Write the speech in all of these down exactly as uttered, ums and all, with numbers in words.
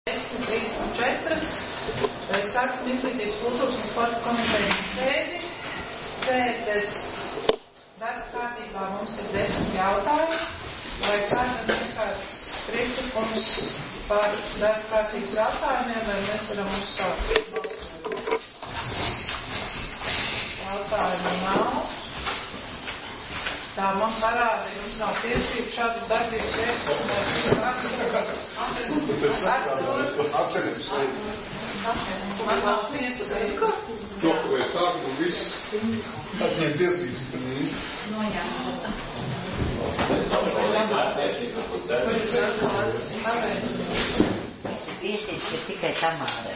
desmit trīsdesmit četri. Sāksim Izglītības, kultūras un sporta komitejas sēdi. Sēdes darba kārtībā mums ir desmit jautājumi. Vai kādam ir kāds priekšlikums par darba kārtības jautājumiem, vai mēs varam uzsākt? Jautājumu nav. Tā man parāda, jums nav tiesību šādu darbību veikt. Man nav tiesību. To, ko es sāku, un viss atņem tiesības. No, jā. Tiesības ir tikai Tamārai.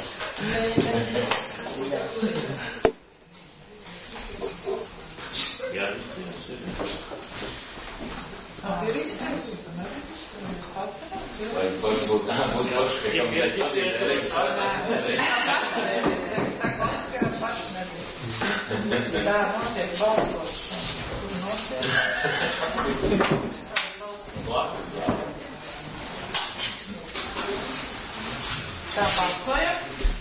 Jā. Vai būtu būtu daudz, ka jau ir atbildēs? Tā notiek balsošana. Kur notiek? Tā balsojam.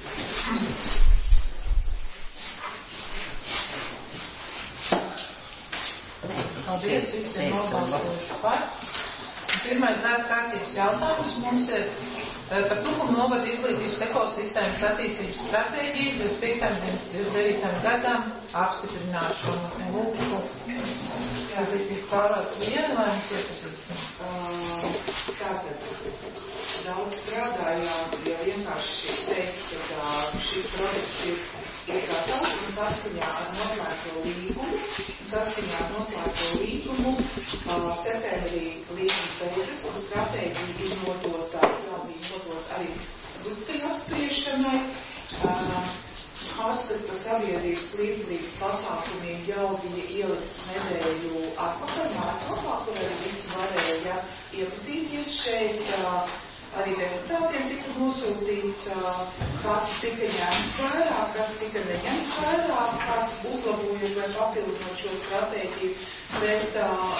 Paldies, visi ir nobalsojuši par. Pirmais darba kārtības jautājums mums ir par Tukuma novada izglītības ekosistēmas attīstības stratēģiju divdesmit piektajam līdz divdesmit devītajam gadam apstiprināšanu. Lūkšu, izglītības pārvaldes vienu, vai mums iepazīstam? Tātad daudz strādājām, ja vienkārši teikt, ka šis projekts ir ir gatavs un saskaņā ar noslēgto līgumu, saskaņā ar noslēgto līgumu septembrī līguma beidzas un stratēģija ir nodota, jau bija nodota arī publiskai apspriešanai. Hastas par sabiedrības līdzdalības pasākumiem jau bija ielikts nedēļu atpakaļ mājaslapā, kur arī visi varēja iepazīties šeit. Arī deputātiem tika nosūtīts, kas tika ņemts vērā, kas tika neņemts vērā, kas uzlabojot vai papildinot šo stratēģiju, bet um,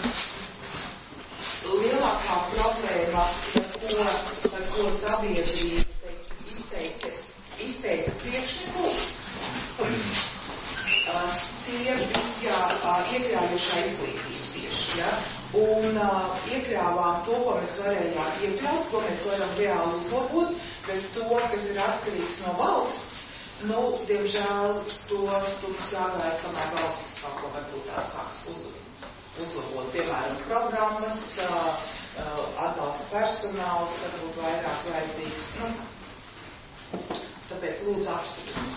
lielākā problēma, par ko, par ko sabiedrība izteica, izteica priekšlikumu, uh, tie bija uh, iekļaujušā izglītības tieši, ja? Un uh, iekļāvām to, ko mēs varējām iekļaut, ko mēs varam reāli uzlabot, bet to, kas ir atkarīgs no valsts, nu, diemžēl to mums jāgaida, kamēr valsts kaut ko varbūt tā sāks uz, uzlabot. Piemēram, programmas, uh, uh, atbalsta personāls, varbūt vairāk vajadzīgs. Nu, tāpēc lūdzu apstiprināt.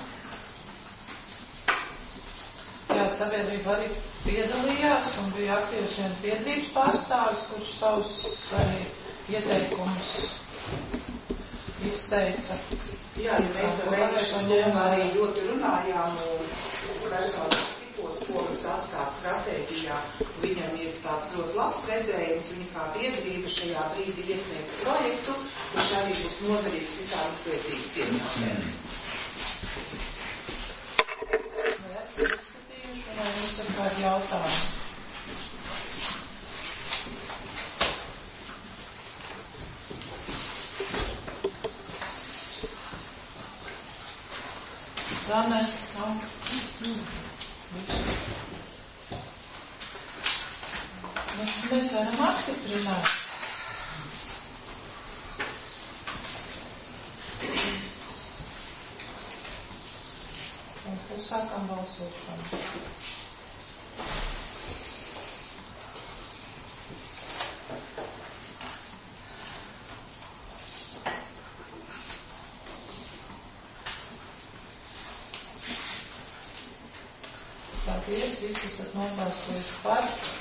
Jā, sabiedrība arī piedalījās un bija aktīvs vien biedrības pārstāvis, kurš savus arī ieteikumus izteica. Jā, ja mēs to mēģinām arī ļoti runājām un personāls tikos, ko mums atstāt stratēģijā, viņam ir tāds ļoti labs redzējums, viņa kā biedrība šajā brīdī iesniedz projektu, kurš arī būs noderīgs visām izglītības iemācēm. Vai jums ir kādi jautājumi? Tā ne, nav. Mēs, mēs varam apstiprināt. Un sākam balsošanu. Paldies, visi esat nobalsojuši par.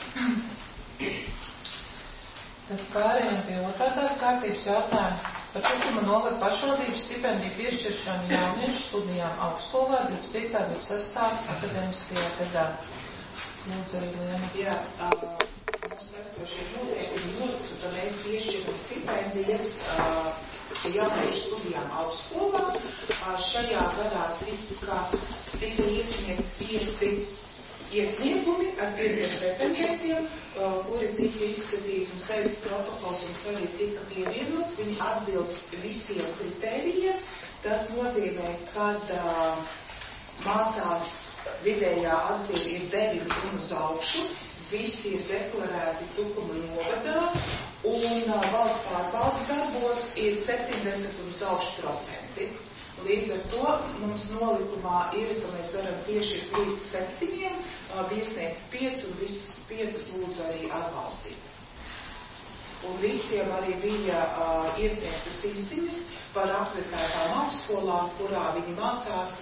Tad pārējām pie otrā darba kārtības jautājuma par Tukuma novada pašvaldības stipendiju piešķiršanu jauniešu studijām augstskolā divdesmit piektajā līdz divdesmit sestajā akademiskajā gadā. Lūdzu, arī Liena. Jā, mums esošie noteikumi nosaka, ka mēs piešķiram stipendijas jauniešu studijām augstskolā. Šajā gadā tika, tika iesniegt pieci iesniegumi ar pieciem pretendentiem, uh, kuri tika izskatīti un sevis protokols un arī tika pievienots. Viņi atbilst visiem kritērijiem. Tas nozīmē, kad uh, mācās vidējā atzīme ir deviņi un uz augšu, visi ir deklarēti Tukuma novadā, un uh, valsts pārbaudas darbos ir septiņdesmit un uz augšu procenti. Līdz ar to mums nolikumā ir, ka mēs varam tieši līdz septiņiem uh, iesniegt pieci un visus piecus lūdzu arī atbalstīt. Un visiem arī bija uh, iesniegtas izziņas par akreditētām augstskolām, kurā viņi mācās.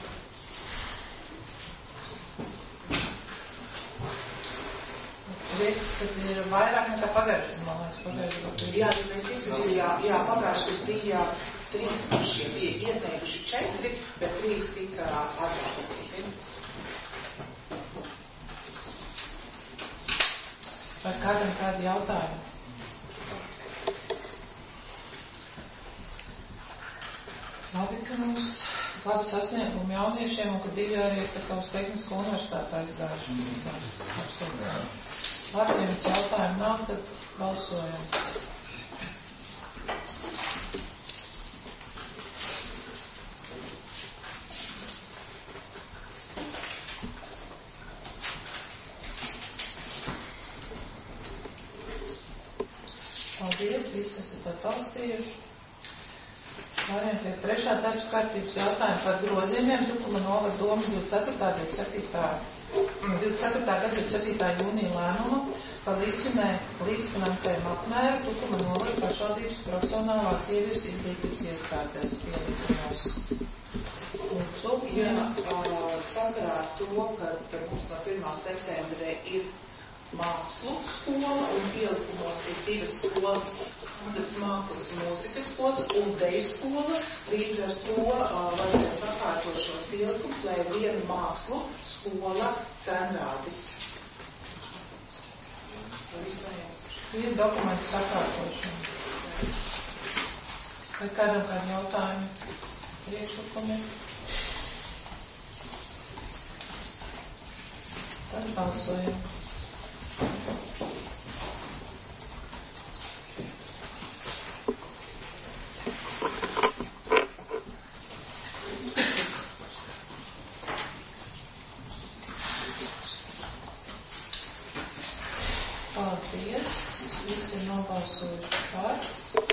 Liekas, kad ir vairāk nekā pagājušas, man liekas, pagājušas. Jā, ja mēs izskatījām, jā, pagājušas bija trīs paši, bija iesnieguši četri, bet trīs tika atbalstīti. Vai kādam kādi jautājumi? Labi, ka mums labi sasniegumi jauniešiem un ka divi arī ir tā kā uz tehnisko universitāti aizgājuši. Absolūti. Labi, ja jums jautājumi nav, tad balsojam. Paldies, visi esat atbalstījuši. Pārējām pie trešā darbas kārtības jautājuma par grozījumiem Tukuma novada domas divdesmit ceturtā gada divdesmit septītā jūnija lēmuma par līdzfinē, līdzfinansējumu apmēru Tukuma novada pašvaldības profesionālās sieviešu izglītības iestādēs pielikumos. Lūdzu, jā, sakarā ar to, ka mums no pirmā septembra ir mākslu skola un pielikumos ir divas skolas, kādas mākslas mūzikas skolas un deju skola. Līdz ar to uh, vajadzēja sakārtot šos pielikumus, lai viena mākslu skola cenrādis. Ir dokumentu sakārtošana. Vai kādam kādi jautājumi? Priekšlikumi? Tad balsojam. Paldies. Visi ir nobalsojuši par.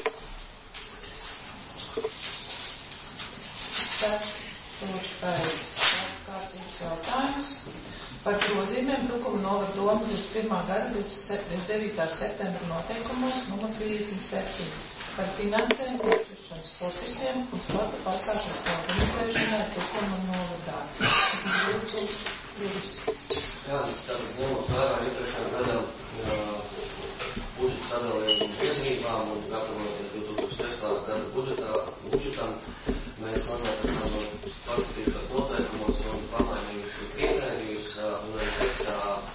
Ceturtais kārtības jautājums par grozījumiem Tukuma novada domas divdesmit pirmā gada divdesmit devītā septembra noteikumos numur trīsdesmit septiņi par finansējumu piešķiršanu sportistiem un sporta pasākumu organizēšanai Tukuma novadā. Lūdzu, Juris. Jā, tad ņemot vērā iepriekšējā gadā budžeta sadalījumu biedrībām un gatavoties divi tūkstoši sestā gada budžetā, budžetam, mēs mazliet esam paskatījušos noteikumos un pamainījuši kritērijus un arī tekstā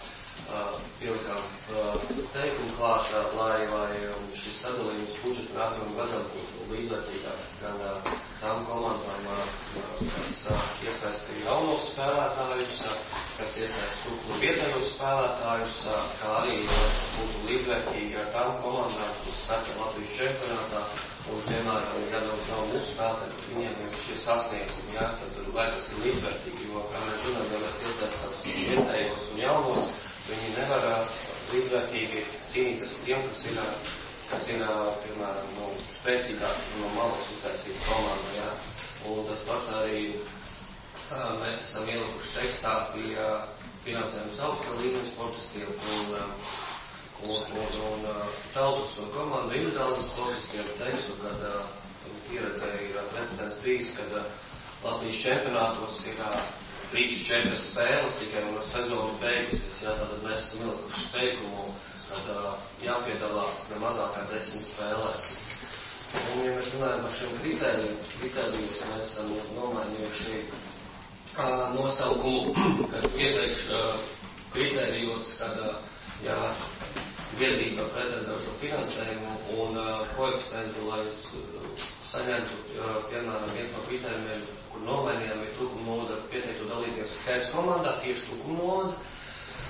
pielikām teikumu klāt, lai, lai šis sadalījums budžeta nākamajam gadam būtu līdzvērtīgāks gan tām komandām, kas iesaista jaunos spēlētājus, kas iesaista Tukuma vietējos spēlētājus, kā arī būtu līdzvērtīgi ar tām komandām, kas startē Latvijas čempionātā. Un vienmēr, ja nav mūsu spēlētāji, tad viņiem ir šie sasniegumi, ja, tad, lai tas ir līdzvērtīgi, jo, kā mēs zinām, ja mēs iesaistām vietējos un jaunos, viņi nevar līdzvērtīgi cīnīties ar tiem, kas ir, kas ir piemēram, no spēcīgāk no malas uztaisīt komandu, ja. Un tas pats arī mēs esam ielikuši tekstā pie finansējums augstā līmeņa sportistiem un Un, un, un tautas un komandu individuāliem sportistiem teikšu, kad uh, pieredzē ir precedents bijis, kad uh, Latvijas čempionātos ir uh, trīs četras spēles tikai un sezonu beigusies. Jā, tātad mēs esam ielikuši teikumu, kad uh, jāpiedalās ne mazāk kā desmit spēlēs. Un, ja mēs runājam par šiem kritērijiem, kritērijus mēs esam nomainījuši uh, nosaukumu, kad ieteikšu uh, kritērijos, kad uh, jā, biedrība pretendē šo finansējumu un uh, koeficientu, lai uh, saņemtu, uh, piemēram, viens no kritērijiem, kur nomainījām ir Tukuma novada pieteiktu dalībnieku skaits komandā, tieši Tukuma novada,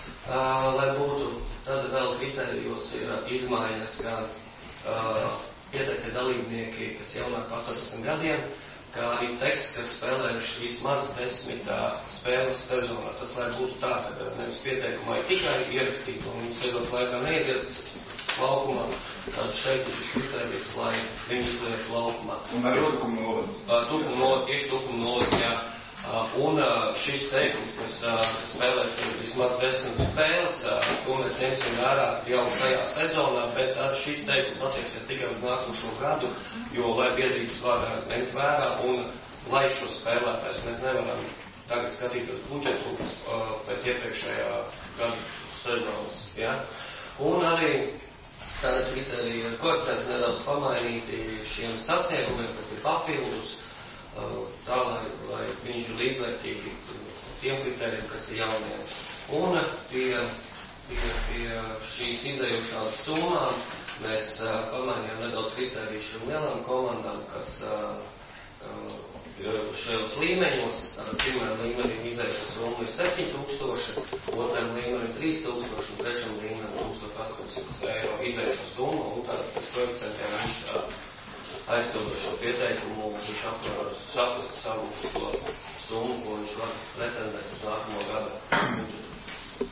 uh, lai būtu tad vēl kritērijos ir izmaiņas, gan uh, pieteikti dalībnieki, kas jaunāk par astoņdesmit gadiem, kā arī teksts, kas spēlējuši vismaz desmitā spēles sezonā. Tas, lai būtu tā, ka nevis pieteikumā ir tikai ierakstīt, un viņas sezonas laikā neiziet laukumā, tad šeit ir šis kritērijs, lai viņi izlietu laukumā. Un arī tukuma novada. Tukuma novada, tieši tukuma novada, jā. Un šis teikums, kas spēlēs vismaz desmit spēles, to mēs ņemsim vērā jau šajā sezonā, bet tad šis teikums attieksies tikai uz nākošo gadu, jo, lai biedrības var ņemt vērā un lai šo spēlētājs mēs nevaram tagad skatīties budžetu pēc iepriekšējā gadu sezonas. Ja? Un arī tāda kriterija koeficienti nedaudz pamainīti šiem sasniegumiem, kas ir papildus, tā, lai, lai viņš ir līdzvērtīgi tiem kriterijiem, kas ir jauniem. Un pie, pie, pie šīs izējušām summām mēs uh, pamainījām nedaudz kriteriju šiem lielām komandām, kas uh, šajos līmeņos, pirmajam līmenim izējušā summa ir septiņi tūkstoši, otrajam līmenim trīs tūkstoši un trešam līmenim tūkstoš astoņsimt eiro izējušā summa, un tātad pēc koeficientiem viņš uh, aizpildošo pieteikumu, viņš saprast savu to summu, ko viņš var pretendēt uz nākamo gada budžetu.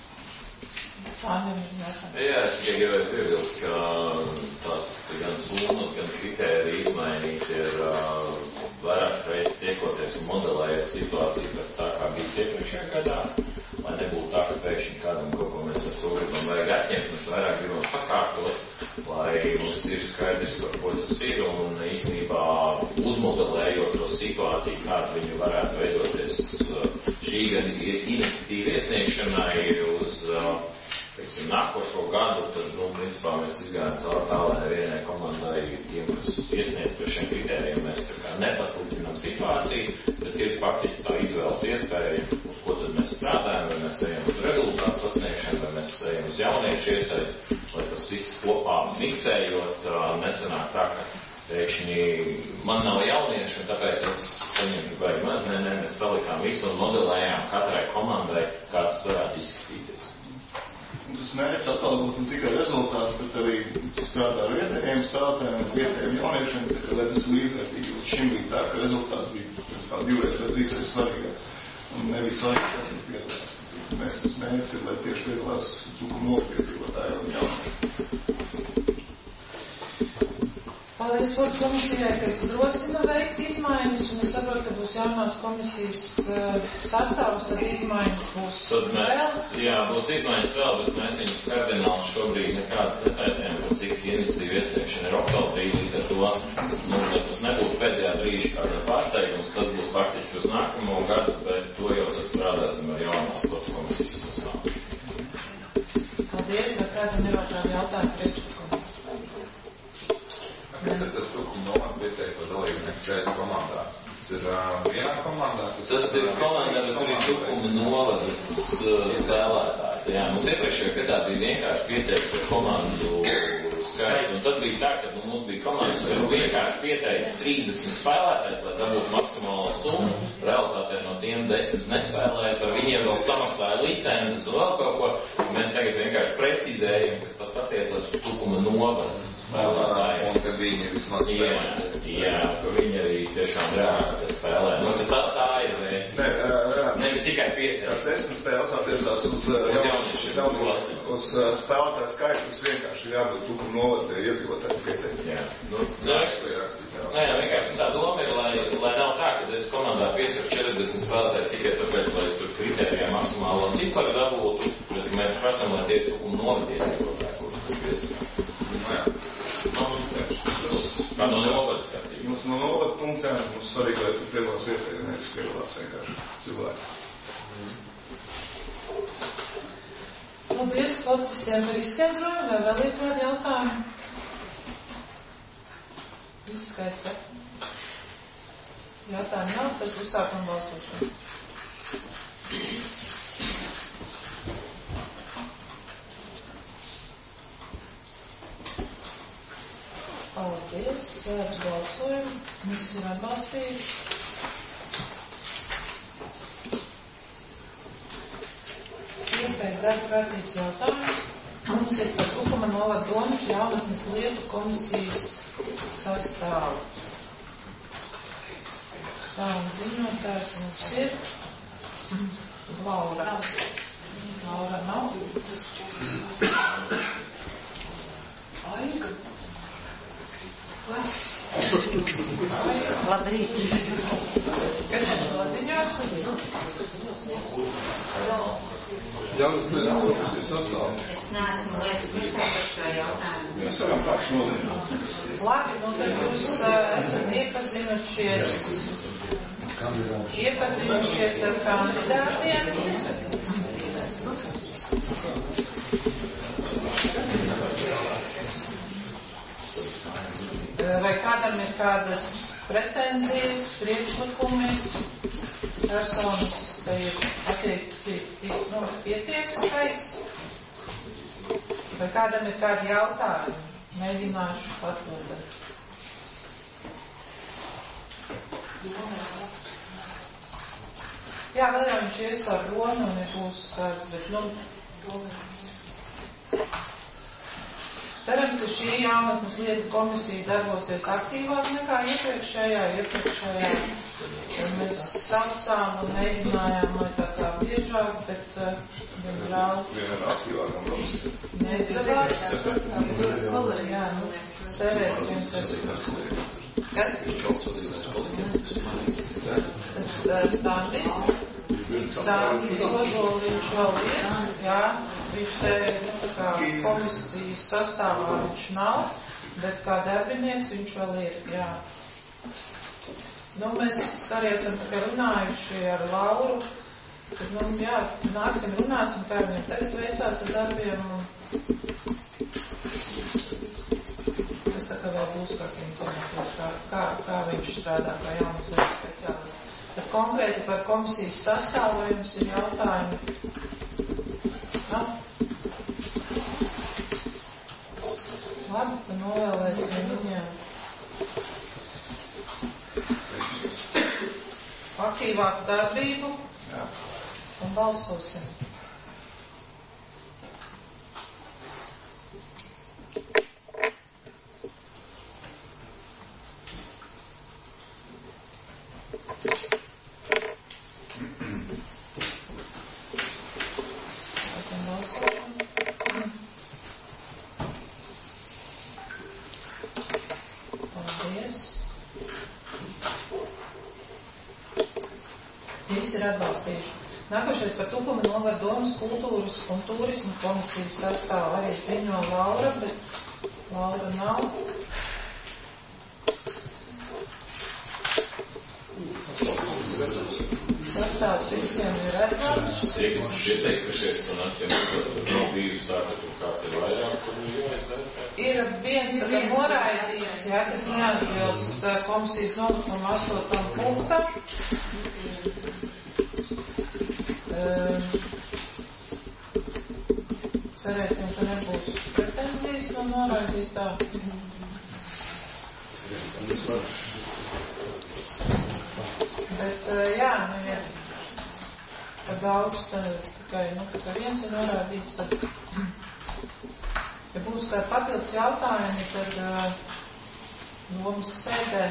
Jā, es tikai gribēju piebilst, ka tās gan summas, gan kritērija izmainīt ir uh, vairākas reizes tiekoties un modelējot situāciju pēc tā, kā bijis iepriekšējā gadā, lai nebūtu tā, ka pēkšņi kādam kaut ko mēs ar to gribam vajag atņemt, mēs vairāk gribam sakārtot, lai mums ir skaidrs, par ko tas ir, un īstenībā uzmodelējot to situāciju, kādu viņu varētu veidoties šī gada iniciatīva iesniegšanai uz teiksim, nākošo gadu, tad, nu, principā mēs izgājām caur tā, lai nevienai komandai tiem, kas iesniedz par šiem kritērijiem, mēs tā kā nepasliktinām situāciju, bet ir faktiski tā izvēles iespēja, uz ko tad mēs strādājam, vai mēs ejam uz rezultātu sasniegšanu, vai mēs ejam uz jauniešu iesaist, lai tas viss kopā miksējot, nesanāk tā, ka pēkšņi man nav jaunieši, un tāpēc es saņemšu baigi maz, nē, nē, mēs salikām visu un modelējām katrai komandai, kā tas varētu izskatīties. Tas mērķis atalgot ne tikai rezultāts, bet arī strādā ar vietējiem spēlētājiem, vietējiem jauniešiem, lai tas ir līdzvērtīgi. Šim bija tā, ka rezultāts bija divreiz vai trīsreiz svarīgāks. Un nebija svarīgi, kas ir piedalās. Mēs tas mērķis ir, lai tieši piedalās tukuma nopiedzīvotāji un jaunieši. Paldies Sporta komisijai, kas rosina veikt izmaiņas, un es saprotu, ka būs jaunās komisijas uh, sastāvs, tad izmaiņas būs tad mēs, vēl. Jā, būs izmaiņas vēl, bet mēs viņus kardināli šobrīd nekādas netaisījām, par cik iniciatīva iesniegšana ir oktobrī, līdz ar to, nu, lai tas nebūtu pēdējā brīža kāda pārsteigums, tas būs faktiski uz nākamo gadu, bet to jau tad strādāsim ar jaunās Sporta komisijas sastāvu. Paldies, vai kādam ir vēl kādi jautājumi priekšlikumu? Kas ir tas tukuma novada pieteikto dalībnieku skaits komandā? Tas ir uh, vienā komandā? Tas, tas ir komandā, bet tur ir tukuma novadas spēlētāji. Jā, mums iepriekšējā gadā bija vienkārši pieteikto komandu skaitu, un tad bija tā, ka nu, mums bija komandas, kas vienkārši pieteica trīsdesmit spēlētājs, lai dabūtu maksimālo summu. Realitātē no tiem desmit nespēlēja, par viņiem vēl samaksāja licences un vēl kaut ko. Mēs tagad vienkārši precizējam, ka tas attiecas uz tukuma novadu. Un ka viņi vismaz spēlē. Jā, jā, ka viņi arī tiešām reāli spēlē. Nu, tas tā, tā ir vērtība. Ne, jā. Nevis tikai pieteikt. Tās desmit spēles attiecās uz, uz jauniešiem, uz spēlētāju skaitu, tas vienkārši ir jābūt tukuma novada iedzīvotāju pieteikt. Jā. Nu, nē, nē, vienkārši tā doma ir, lai, lai nav tā, ka es komandā piesaku četrdesmit spēlētājs tikai tāpēc, lai es tur kritērijā maksimālo ciparu dabūtu, bet mēs prasam, lai tie tukuma novada iedzīvotāji, kurus tas piesakām. Nu, jā. Kā no novadas skatījuma? Mums no novada punktiem mums svarīgi, lai tur piedalās vietēji, nevis piedalās vienkārši cilvēki. Mm. Paldies sportistiem par izskaidrojumu, vai vēl ir kādi jautājumi? Izskaidro. Jautājumi nav, tad uzsākam balsošanu. Paldies, sēdz balsojumu, visi ir atbalstījuši. Ieteikt darba kārtības jautājums. Mums ir par Tukuma novada domas jaunatnes lietu komisijas sastāvu. Tā, un ziņotājs mums ir Laura. Laura nav. Aiga. Labrīt. Kas ir to ziņās? Jaunas lietas komisijas sastāv. Es neesmu lietas visā par šo jautājumu. Mēs varam paši nolināt. Labi, nu tad jūs uh, esat iepazinušies, iepazinušies ar kandidātiem. Vai kādam ir kādas pretenzijas, priekšlikumi, personas, vai ir attiecīgi, nu, pietiek skaits? Vai kādam ir kādi jautājumi? Mēģināšu atbildēt. Jā, vēl jau viņš ies caur Ronu un nebūs kāds, bet, nu, cerams, ka šī jaunatnes lietu komisija darbosies aktīvāk nekā iepriekšējā, iepriekšējā. Mēs saucām un mēģinājām, lai tā kā biežāk, bet, diemžēl, Vienmēr aktīvākam komisija. neizdevās. Jā, nu, cerēsim, ka... Kas? Tas Sandis. Sandis Ozoli viņš vēl ir, jā. Viņš te, nu, tā kā komisijas sastāvā viņš nav, bet kā darbinieks viņš vēl ir, jā. Nu, mēs arī esam tā kā runājuši ar Lauru, kad, nu, jā, nāksim, runāsim, kā viņam tagad veicās ar darbiem, un es tā kā vēl būs kārtīgi domāties, kā, kā, kā viņš strādā, kā jaunas lietas speciālists. Bet konkrēti par komisijas sastāvu, vai jums ir jautājumi? No? Labi, tad novēlēsim viņiem aktīvāku darbību un balsosim. Nākošais par Tukuma novada domas kultūras un turisma komisijas sastāvu arī ziņo Laura, bet Laura nav. Sastāvs visiem ir redzams. Tie, kas ir ieteikušies un acīm nav bijusi tā, ka tur kāds ir vairāk, tad ir jāizvērtē. Ir viens tā kā noraidīts, jā, kas neatbilst komisijas nolikuma astotam punktam. Cerēsim, ka nebūs pretenzijas no noraidītā. Bet, jā, nu, ja par daudz, tad tikai, nu, tikai viens ir noraidīts, tad, ja būs kādi papildus jautājumi, tad uh, domas sēdē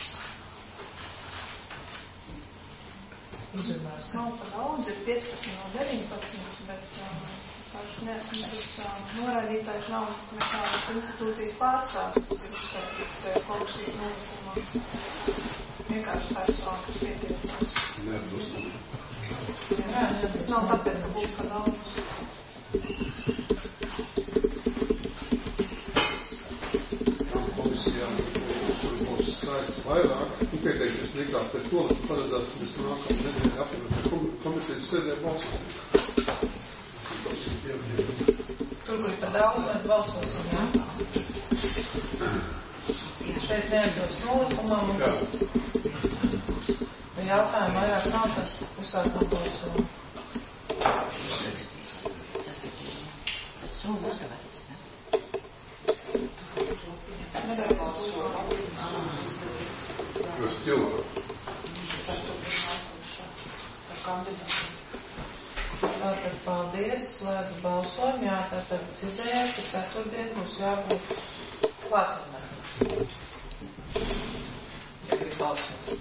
izrunās. Nav par daudz, ir piecpadsmit no deviņpadsmit, bet uh, paši ne, tas uh, noraidītājs nav nekādas institūcijas pārstāvs, tas ir uzskaitīts tajā komisijas nolikumā. Vienkārši persona, kas pietiecās. Jā, jā, tas nav tāpēc, ka būs par daudz. Komisijām, kur būs skaits vairāk, un pieteiksies nekā pēc nolikuma paredzēts, ka mēs nākam nedēļu apvienot komitejas sēdē balsosim. Tur, kur par daudz, mēs balsosim, jā? Šeit neatbilst nolikumam. Jā. Ja jautājumu vairāk nav, tas uzsākam balsojumu. Jūs cilvēku. Tātad paldies. Paldies, slēdzu balsojumu. Jā, tātad dzirdējāt, ka ceturtdien būs jābūt klātienē. Ja grib balsot.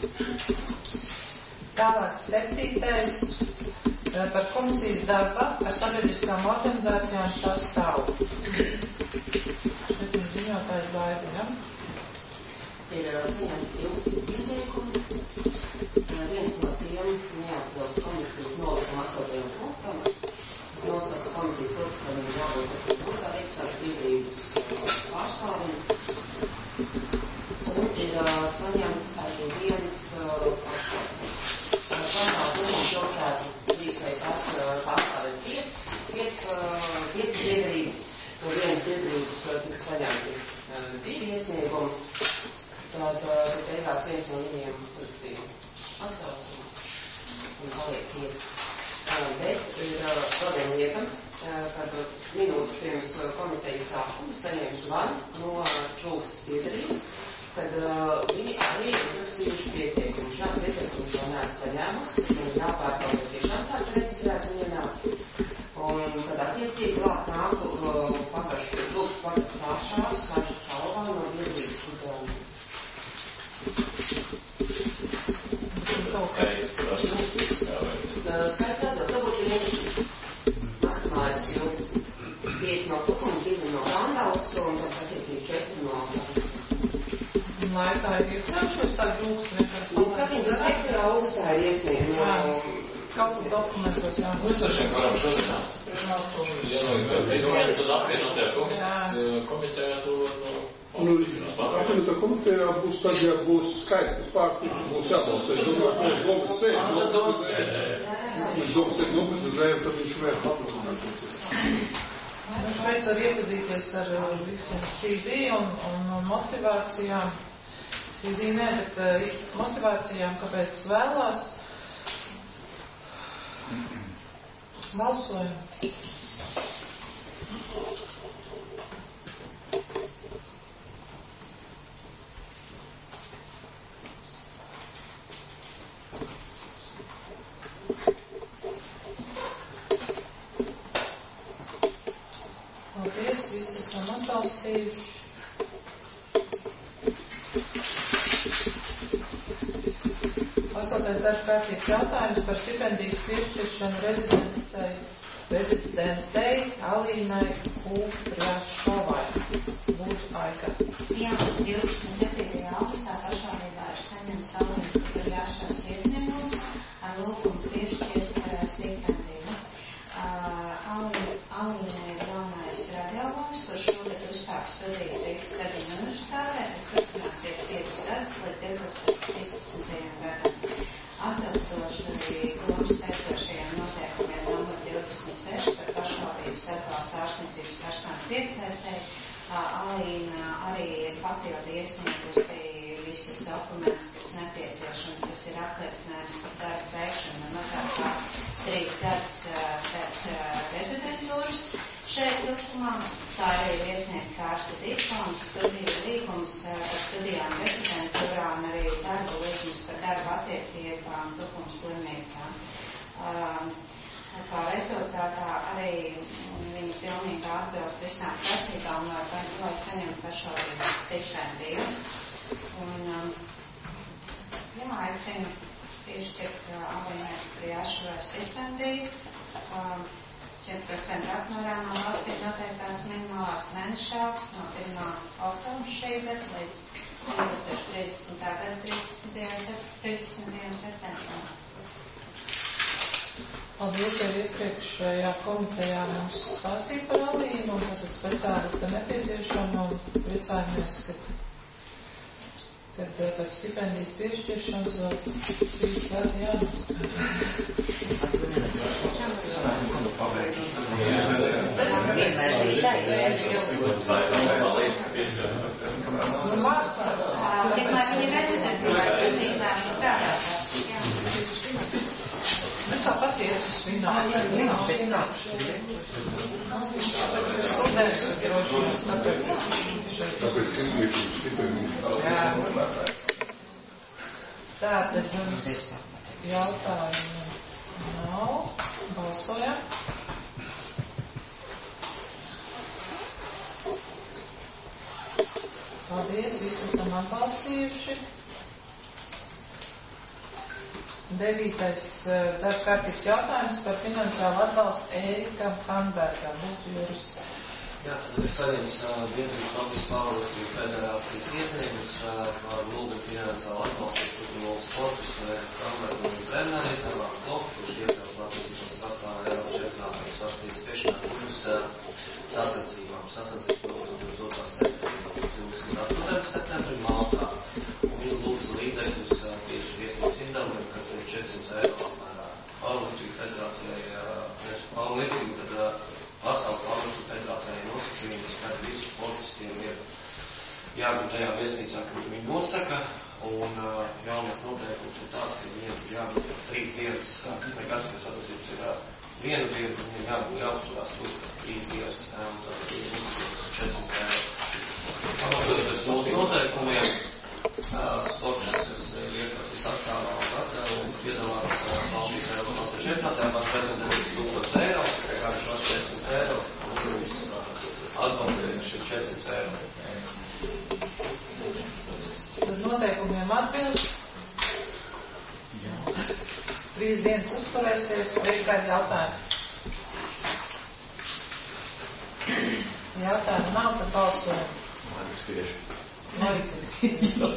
Tālāk septītais par komisijas darba ar sabiedriskām organizācijām sastāvu. Šeit ir ziņotājs Baiba, ja? Ir saņemti divdesmit ieteikumi. Viens no tiem neatbilst komisijas nolikuma astotajam punktam. Tas nosaka komisijas locekļiem jābūt ar notā iekšās brīvības pārstāvim. Un ir saņemts arī viens pārstāvju pilsētu trīsvei pārstāvēt pieci biedrības. No vienas biedrības tika saņemti divi iesniegumi. Tad beigās viens no viņiem sarakstīja atsaucumu un paliek vieta. Bet ir vēl viena lieta, kad minūtes pirms komitejas sākuma saņēmu zvanu no Čulstas biedrības, kad viņi arī ir rakstījuši pieteikumu. Šādu pieteikumu vēl neesmu saņēmusi, kad viņi jāpārbauda, vai tiešām tāds reģistrēts un ienāk. Un tad attiecīgi klāt nāku pagastu, Čulstas pagastu pāršāvu, Sāšu Kalvā no biedrības studēm. Skaidrs, ka tas būs Skaidrs atbilst, varbūt ir maksimālis divdesmit. pieci no Tukuma, divi no Randauska un tad attiecīgi četri no Laikā ir iekļaušos tā grūkst nekad. Skatījums sektora augstā ir iesniegumi. Kaut kur dokumentos, jā. Mēs ar šiem varam šodien apstiprināt un, ja no ir pēc, tad apvienotajā komisijas komitejā to no Apvienotā komitejā būs tad, ja būs skaidrs pārstāvs, būs jābalsē. Es domāju, ka Domas sēd, Domas sēd, Domas sēd nopietnizēja, tad viņš vēl paplašināt. Šeit var iepazīties ar visiem C D un, un motivācijām. C D ne, bet motivācijām, kāpēc vēlās. Balsojam. Paldies, visi esam atbalstījuši. Astotais darba kārtības jautājums par stipendijas piešķiršanu rezidencei, rezidentei Alīnai Kūprjašovai. Lūdzu, Aika. Jā, divdesmit septītajā augustā pašvaldībā ir saņemts Alīnas Kūprjašovas iesniegums ar lūgumu piešķirt stipendiju. Alīna ir jaunais radiologs, kurš šogad uzsāk studijas Rīgas Gadījuma universitātē, kas turpināsies piecus gadus līdz divtūkstoš trīsdesmitajam gadam. Atbilstoši domas teicošajiem noteikumiem numur divdesmit seši par pašvaldības atbalsta ārstniecības personas iesaistei, Alīna arī ir papildu iesniegusi visus dokumentus, kas nepieciešami, kas ir apliecinājums par darbu veikšanu no mazāk kā trīs gadus pēc rezidentūras šeit Tukumā. Tā arī ir iesniegts ārsta diploms, studiju līgums par studijām rezidentūrā un arī darba līgums par darba attiecībām Tukums slimnīcā. Kā rezultātā arī viņi pilnībā atbilst visām prasībām, lai, lai saņemtu pašvaldības stipendiju. Un, jā, aicinu piešķirt Alīnai Kūprjašovai stipendiju. simt procenti apmērā no valstī noteiktās minimālās mēneša algas no pirmā oktobra šī gada līdz divtūkstoš trīsdesmitā gada trīsdesmitajam septembrim. Paldies, jau iepriekšējā komitejā mums stāstīja par Alīnu, un tad speciālisti nepieciešama, un priecājamies, ka kad pēc stipendijas piešķiršanas vēl trīs gadi jānoskatās. Tikmēr viņi rezidentūrā slimnīcā strādā. Nu, tāpat iet uz finālu. Students drošības, tāpēc Tāpēc izglītības stipendijas. Tātad mums jautājumu nav. Balsojam. paldies, visi esam atbalstījuši. Devītais darba kārtības jautājums par finansiālu atbalstu Ērika Hanberga. Lūdzu, Juris. Jā, tad es saņems Biedrības Latvijas Powerlifting federācijas iesniegus par lūgumu finansiālu atbalstu futbola sportus un Ērika Hanberga un treneri, Elāns Kloku, kurš iekļaut Latvijas sastāvā Eiropas čempionātā sastāvīs spēšanā pirms sacensībām. Sacensības divdesmit otrā septembrī līdz divdesmit astotajam septembrim Maltā. Viņi lūdz līdzekļus tieši iesniegus izdevumiem, kas ir četrsimt eiro apmērā. Powerlifting federācijai, Powerlifting, tad Pasaules Powerlifting federācijai nosacījums, ka visu sportistiem ir jābūt tajā viesnīcā, kad viņi nosaka, un uh, jaunais noteikums ir tāds, ka viņiem ir jābūt trīs dienas, kas nekas, kas atlasības ir uh, vienu dienu, viņiem jābūt jāuzturās tur trīs dienas, un tad viņi nosacījums četrsimt eiro. Pamatoties mūsu noteikumiem, uh, sportists, kas ir iekļauts sastāvā un atdevums, piedalās uh, Baltijas Eiropas čempionātā, pats pretendēs tūkstoš eiro, kā šos četrsimt eiro, un šis atbalstījums ir četrsimt eiro. Tad noteikumiem atbilst. Trīs dienas uzturēsies, vai ir kādi jautājumi? Jautājumu nav, tad balsojam. Marikspieši.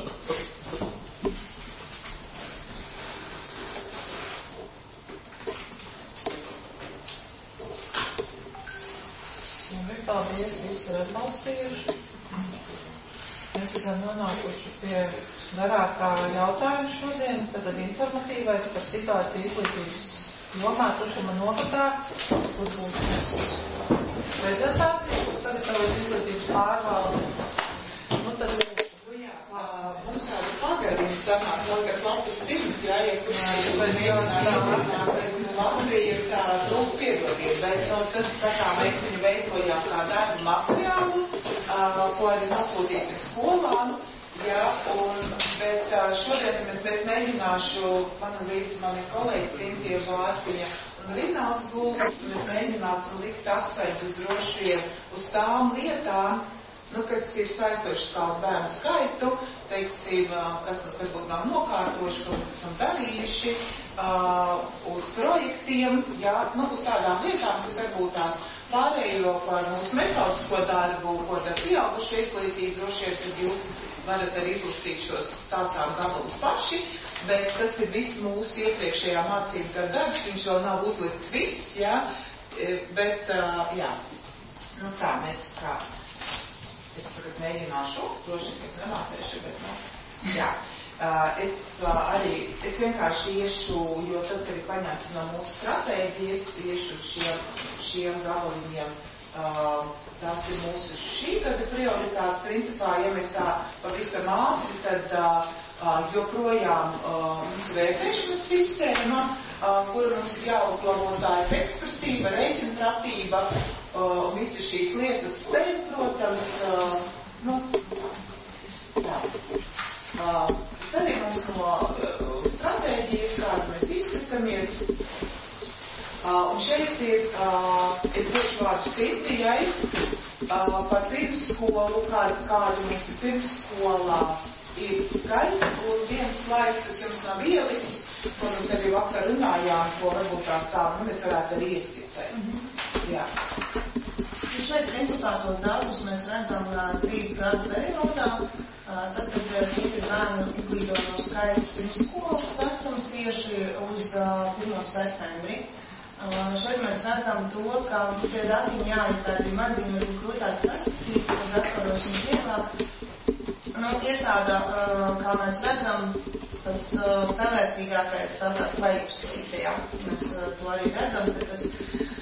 Paldies, visi ir atbalstījuši. Mēs esam nonākuši pie garākā jautājuma šodien, tad informatīvais par situāciju izglītības jomā Tušuma novadā, kur būs mums prezentācija, kur sagatavojas izglītības pārvalde. Nu, tad mums kāda pagadījums sanāk, vēl kas lapas simts, jā, ja kurš mēģināt, Latvija ir tā, nu, piedodies, bet tas tā kā mēs viņu veidojām kā darbu materiālu, ko arī nosūtīsim skolām, jā, un, bet šodien mēs, mēs mēģināšu, man līdz mani kolēģi Sintija Vārtiņa un Rināls Gulbis, mēs mēģināsim likt akcentus droši vien uz tām lietām, nu, kas ir saistošas kā uz bērnu skaitu, teiksim, kas mums varbūt nav nokārtojuši, ko mēs esam darījuši, uh, uz projektiem, jā, nu, uz tādām lietām, kas varbūt tā pārējo par mūsu metodisko darbu, ko dar pieaugušu izglītību, droši vien, tad jūs varat arī izlasīt šos stāstām gabalus paši, bet tas ir viss mūsu iepriekšējā mācību gadu darbs, viņš vēl nav uzlikts viss, jā, bet, uh, jā, nu tā, mēs kā. Es tagad mēģināšu, droši, ka es nemācēšu, bet, nu, jā. Uh, es uh, arī, es vienkārši iešu, jo tas arī paņemts no mūsu stratēģijas, iešu šiem, šiem gabaliņiem. Uh, tās ir mūsu šī gada prioritātes. Principā, ja mēs tā pavisam ātri, tad uh, joprojām uh, mums vērtēšanas sistēma, uh, kura mums ir jāuzlabo, tā ir ekspertība, rēķinpratība, uh, visi šīs lietas sevi, protams, uh, nu, tā. Uh, tas arī mums no uh, stratēģijas, kādu mēs izskatāmies. Uh, un šeit ir, uh, es došu vārdu Sintijai, uh, par pirmsskolu, kādu, kādu mums pirmsskolās ir skaits, un viens slaids, kas jums nav ielicis, ko mēs arī vakar runājām, ko varbūt tās tā, nu, mēs varētu arī ieskicēt. Mm-hmm. Jā. Šeit principā tos datus mēs redzam uh, trīs gadu periodā, uh, tad, kad uh, tas ir bērnu izglītojumu skaits pirmsskolas vecums tieši uz uh, pirmo septembri. Uh, šeit mēs redzam to, ka tie datiņi jāiztēr bija maziņi, varbūt grūtāk saskatīt, tad atvarosim ievāk. Nu, ir tāda, uh, kā mēs redzam, tas uh, pelēcīgākais tātad lejupslīte, jā. Mēs uh, to arī redzam, ka tas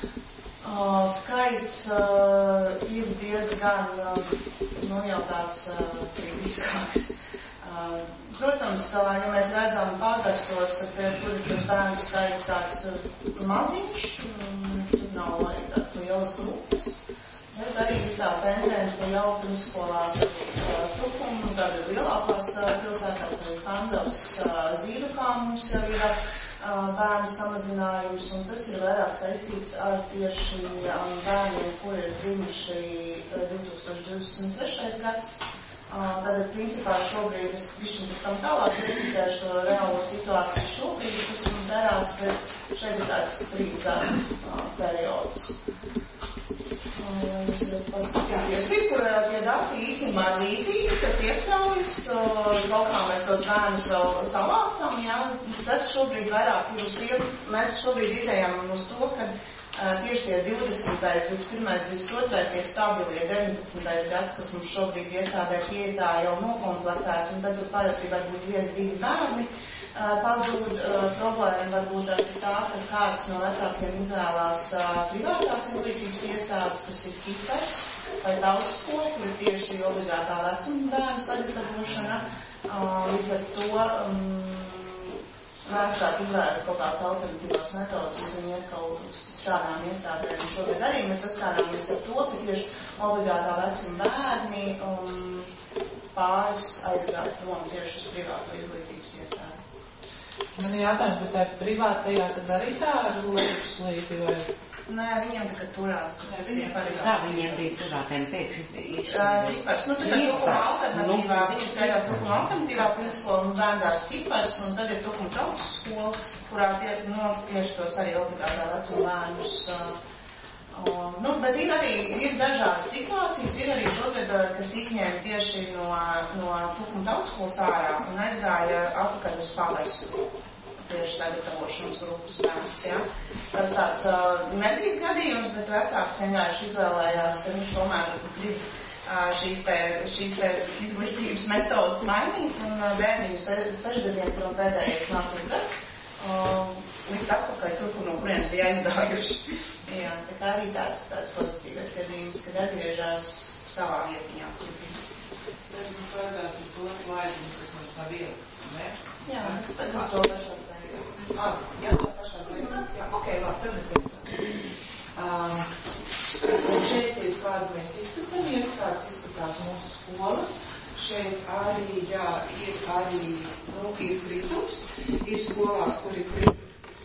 uh, skaits uh, ir diezgan, uh, nu, jau tāds uh, kritiskāks. Uh, protams, uh, ja mēs redzam pārgastos, tad tur ir tas bērnu skaits tāds uh, maziņš, um, tur nav arī tāds lielas grupas, bet arī ir tā tendence jau pirmsskolās uh, tukumu, tad ir lielākās uh, pilsētās arī Kandavas uh, Zīrukā mums jau ir uh, bērnu samazinājums, un tas ir vairāk saistīts ar tieši um, bērniem, kuri ir dzimuši uh, divtūkstoš divdesmit trešais gads. Tātad, principā, šobrīd es višķi pēc tam tālāk precizēšu reālo situāciju šobrīd, kas mums darās, bet šeit ir tāds trīs gadu periods. Jūs varat paskatīties, kur tie dati īstenībā ir līdzīgi, kas iekļaujas, kaut kā mēs tos bērnus vēl savācam, jā. Tas šobrīd vairāk ir uz tie, mēs šobrīd izējām uz to, ka tieši tie divdesmitais, divdesmit pirmais, divdesmit otrais tie stabilie deviņpadsmitais gads, kas mums šobrīd iestādē pie tā jau nokomplektēti, un tad tur parasti varbūt viens, divi bērni pazūd. Problēma varbūt tas ir tā, ka kāds no vecākiem izvēlās privātās izglītības iestādes, kas ir Kipers vai Tautskola, kur ir tieši obligātā vecuma bērnu sagatavošana. Līdz ar to vērtāk izvēlēt kaut kādas alternatīvās metodas, un viņi iet kaut uz tādām iestādēm. Šobrīd arī mēs saskārāmies ar to, ka tieši obligātā vecuma bērni um, pāris aizgāja prom tieši uz privāto izglītības iestādi. Man ir jātājums, bet tā privātajā tad arī tā ar lejuslīpi vai? Nē, viņiem tikai turās, tas ir parīgās. Tā viņiem bija privātiem pēkšņi Kipers, nu tad ir tukuma alternatīvā, viņas gaidās tukuma alternatīvā pirmskola un bērndārs Kipers, un tad ir tukuma tautas skola, kurā tie, nu, tieši tos arī obligātā vecuma bērnus. Uh, nu, bet ir arī, ir dažādas situācijas, ir arī šogad, kas izņēma tieši no, no tukuma tautas skolas ārā un aizgāja atpakaļ uz pavaisu. Tieši sagatavošanas grupas bērns, ja. Tas tāds uh, nebijis gadījums, bet vecāks vienkārši izvēlējās, ka viņš tomēr grib uh, šīs, te, šīs te izglītības metodas mainīt, un uh, bērniņu se, sešgadiem, kuram pēdējais nācot gads, uh, likt atpakaļ tur, kur no kurienes bija aizdājuši. Jā, tā kā arī tāds, tāds pozitīvs gadījums, kad atgriežās savā vietiņā. Tad mums vajadzētu tos slaidiņus, kas mums nav ielikts, ne? Jā, tad es to pašās beigās. Ah, jā, tā pašās beigās? Jā, ok, labi, tad mēs ieliktam. Um, un šeit ir kādu mēs izskatāmies, kāds izskatās mūsu skolas. Šeit arī, jā, ir arī, nu, ir kritums. Ir skolās, kur ir kritums.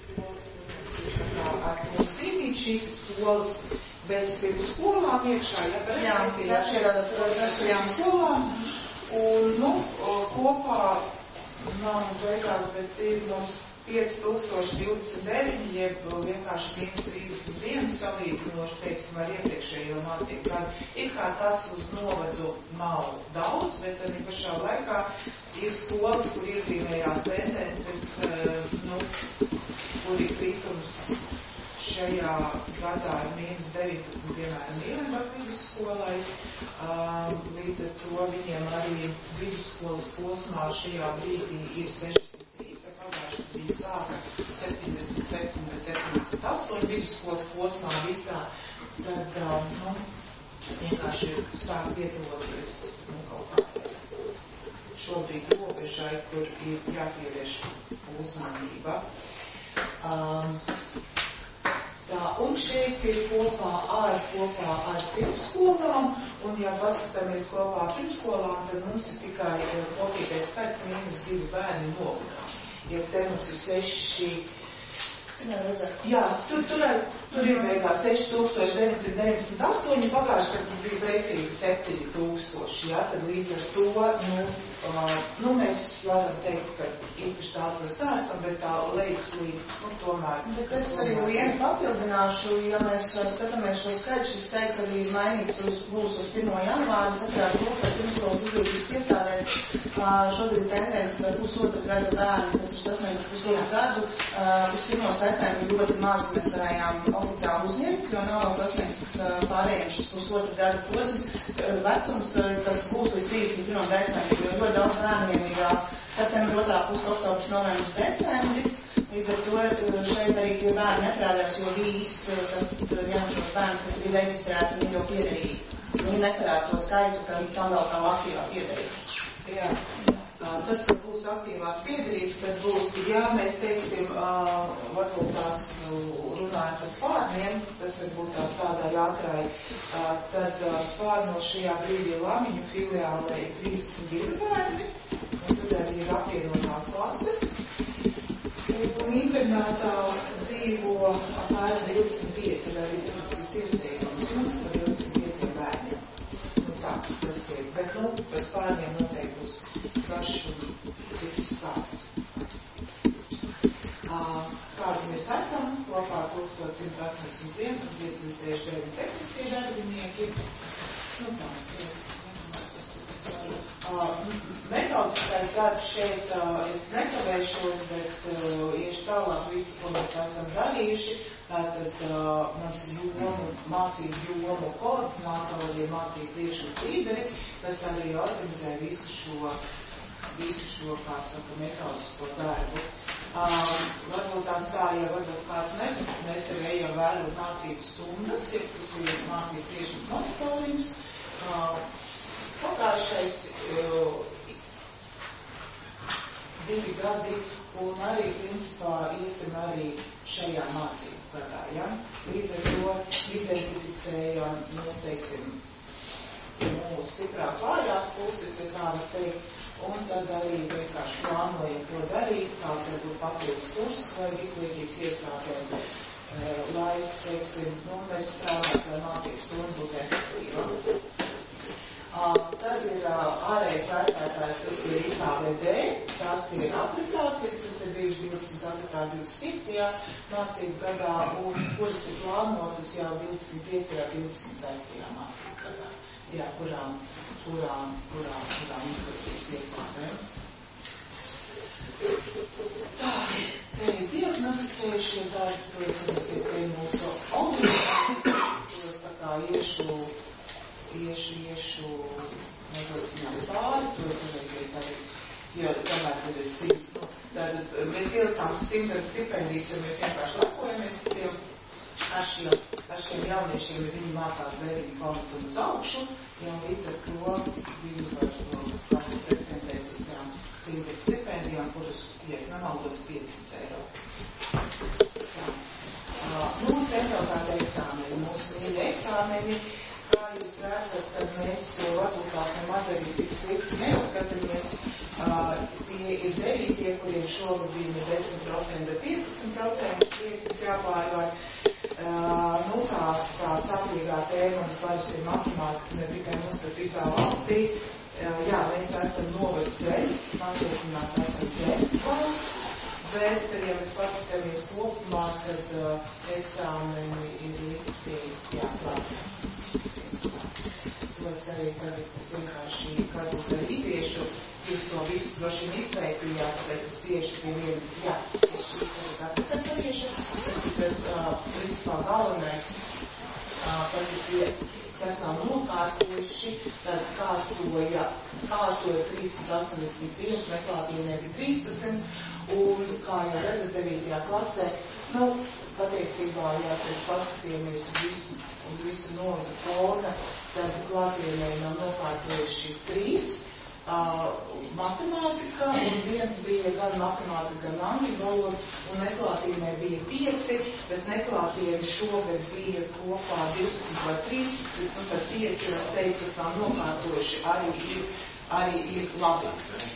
Ar mūsīmīt šīs skolas bez pirmsskolām iekšā, ja tā jā, ir trešajām skolām. Un, nu, kopā nav beigās, bet ir mums pieci tūkstoši divdesmit deviņi, jeb vienkārši mīnus trīsdesmit viens salīdzinoši, teiksim, ar iepriekšējo mācību gadu. Ir kā tas uz novadu nav daudz, bet arī pašā laikā ir skolas, kur iezīmējās tendences, nu, kur ir kritums šajā gadā ir mīnus deviņpadsmit, piemēram, Mīlenbak vidusskolai. Līdz ar to viņiem arī vidusskolas posmā šajā brīdī ir sešdesmit trīs, ar pagājuši bija sāka septiņdesmit septiņi vai septiņdesmit astoņi vidusskolas posmā visā. Tad, nu, vienkārši sāk pietuvoties, nu, kaut kā šobrīd robežai, kur ir jāpievērš uzmanība. Um, Tā, un šeit ir kopā ar, kopā ar pirmsskolām, un ja paskatāmies kopā ar pirmsskolām, tad mums ir tikai kopīgais skaits mīnus divi bērni novadā. Ja te mums ir seši, jā, tur, tur, tur ir beigās seši tūkstoši deviņsimt deviņdesmit astoņi, pagājuši, kad tas bija precīzi septiņi tūkstoši, jā, tad līdz ar to, nu, uh, nu mēs varam teikt, ka īpaši tās mēs neesam, bet tā lejas līdz, nu, tomēr. Bet es arī vienu papildināšu, ja mēs skatāmies šo skaitu, šis skaits arī mainīts uz, būs uz pirmo janvāru, sakarā to, ka pirmskolas izglītības iestādēs šodien ir tendence par pusotru gadu bērnu, kas ir sasnieguši pusotru gadu, uz pirmo septembri ļoti maz mēs varējām oficiāli uzņemt, jo nav vēl sasniegts pārējiem šis pusotru gadu posms vecums, kas būs līdz trīsdesmit pirmajam decembrim, jo ļoti daudz bērniem ir septembra otrā puse, oktobrs, novembris, decembris. Līdz ar to šeit arī tie bērni neprādās, jo vīs, tad vienkāršos bērns, kas bija reģistrēti, viņi jau piederīgi. Viņi neparāda to skaitu, ka viņi tam vēl nav aktīvā piederīgi. Jā. Tas, ka būs aktīvās piederības, tad būs, ja mēs teiksim, varbūt tās runājam par spārniem, tas varbūt tās tādai ātrai, tad spārno šajā brīdī Lamiņu filiālē ir trīsdesmit divi bērni, un tad arī ir apvienotās klases. Un internātā dzīvo apmēram divdesmit pieci, ir arī divdesmit ieteikums, un par divdesmit pieciem bērniem. Nu tāds tas ir, bet nu, pēc pārņiem noteikti būs garš un cits stāsts. Kādi mēs esam, kopā tūkstoš simt astoņdesmit viens un piecsimt sešdesmit deviņi tehniskie darbinieki. Nu tā, es metodiskais darbs šeit es nekavēšos, bet iešu tālāk visu, ko mēs esam darījuši. Tātad mums jomu, mācību jomu koordinātori, mācību priekšlikuma līderi, kas arī organizē visu šo, visu šo, kā saka, metodisko darbu. Um, varbūt tās tā, ja varbūt kāds nezinu, mēs arī ejam vērot mācību stundas, ja tas ir mācību priekšlikuma monitorings. Uh, Pagājušais uh, divi gadi un arī, principā, iesim arī šajā mācību gadā, ja? Līdz ar to identificējam, nu, teiksim, nu, stiprās vājās puses, ja tā var teikt, un tad arī vienkārši plānojam, ko darīt, kāds varbūt papildus kursus vai izglītības iestādēm, lai, teiksim, nu, mēs strādājam, lai mācības stundu būtu efektīva. Tad ir ārējais vērtētājs, tas ir I K V D, tas ir aplikācijas, tas ir bijuši divdesmit ceturtajā un divdesmit piektajā mācību gadā, un kuras ir plānotas jau divdesmit piektajā un divdesmit sestajā mācību gadā, jā, kurām, kurām, kurām, kurām izglītības iestādēm. Tā, te ir diagnosticējušie darbi, to es redzēju, te ir mūsu organizācijas, to es tā kā iešu, iešu, iešu, nezinu, pāri, to es redzēju arī, jo tomēr tad es simts, nu, tad mēs ielikām simtas stipendijas, jo mēs vienkārši lepojamies tiem ar šiem, ar šiem jauniešiem, ja viņi mācās deviņu pamatu uz augšu, jo līdz ar to viņi var pretendēt uz tām simtas stipendijām, kuras, ja es nemaldos, piecsimt eiro. Tā. Nu, centralizēta eksāmeni, mūsu mīļa eksāmeni, kā jūs redzat, tad mēs varbūt tās nemaz arī tik slikti neuzskatāmies. Tie ir devītie, kuriem šogad bija desmit procenti, bet piecpadsmit procenti priekšas jāpārvar. Nu, tā, tā sāpīgā tēma mums parasti ir matemātika, ne tikai mums, bet visā valstī. Jā, mēs esam novadu zem, mācīšanās esam zem valsts, bet, ja mēs paskatāmies kopumā, tad uh, eksāmeni ir likti, jā, klāt. To es arī tagad, es vienkārši, varbūt arī iziešu, jūs to visu droši vien izveidījāt, tāpēc es tieši pie vienu, jā, es šī tagad atskatīšu, tas ir tas, uh, principā, galvenais, uh, tas ir tie, kas nav nokārtojuši, tad kārtoja, kārtoja trīssimt astoņdesmit viens, meklētībai bija trīspadsmit, un, kā jau redzat, devītajā klasē, nu, patiesībā, ja mēs paskatījāmies uz visu, uz visu novadu fona, tad klātienē nav nokārtojuši trīs, uh, matemātikā, un viens bija gan matemātika, gan angļu valoda, un neklātienē bija pieci, bet neklātieni šogad bija kopā divpadsmit vai trīspadsmit, un tad pieci, es teicu, kas nav nokārtojuši, arī ir, arī ir labi,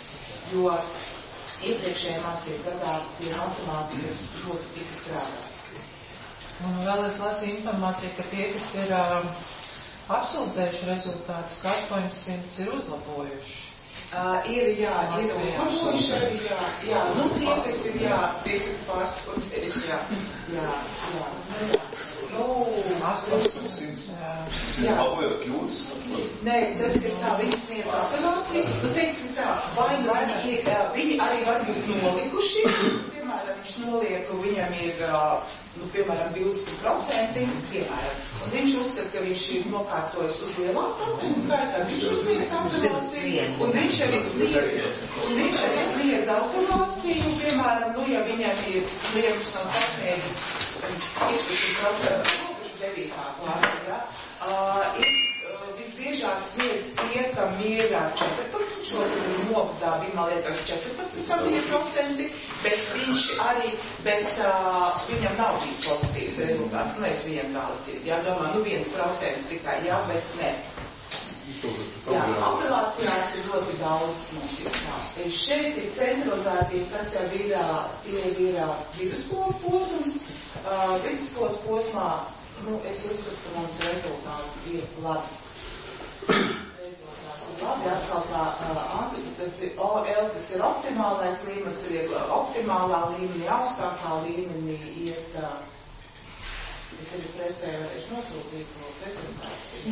jo iepriekšējā mācību gadā pie matemātikas ļoti tika strādāts. Un vēl es lasīju informāciju, ka tie, kas ir uh, apsūdzējuši rezultātus, ka astoņsimt ir uzlabojuši. Uh, ir, jā, ir uzlabojuši arī, jā, jā, nu tie, kas ir, jā, tie, kas pārsūdzējuši, jā, jā, jā, nu jā. Nu, astoņsimt. Jā. Vēl kļūdas? Nē, tas ir tā, viņi sniedz apelāciju. Nu, teiksim tā, vai viņi ir, viņi arī var būt nolikuši. Piemēram, viņš noliek, viņam ir, nu, piemēram, divdesmit procenti, piemēram. Un viņš uzskata, ka viņš ir nokārtojis uz lielāku procentu skaitā. Viņš uzsniedz apelāciju. Un viņš arī sniedz, un viņš arī sniedz apelāciju, piemēram, nu, ja viņam ir lielums nav sasniedzis piecdesmit procenti robežu devītā klasē, ja, uh, ir uh, visbiežāk sniedz tie, kam ir četrpadsmit, šodien novadā bija, man liekas, četrpadsmit procenti, bet viņš arī, bet uh, viņam nav bijis pozitīvs rezultāts, nu es viņam tāds ir, jā, domā, nu viens procents tikai, jā, bet ne. Jā, apelācijās ir ļoti daudz mums ir. Šeit ir centralizētie, kas jau ir, tie ir vidusskolas posms. Uh, vidusskolas posmā, nu, es uzskatu, ka mums rezultāti ir labi. Labi, atkal tā uh, tas ir O L, tas ir optimālais līmenis, tur ir optimālā līmenī, augstākā līmenī iet, uh, es arī presē varēšu nosūtīt no prezentācijas.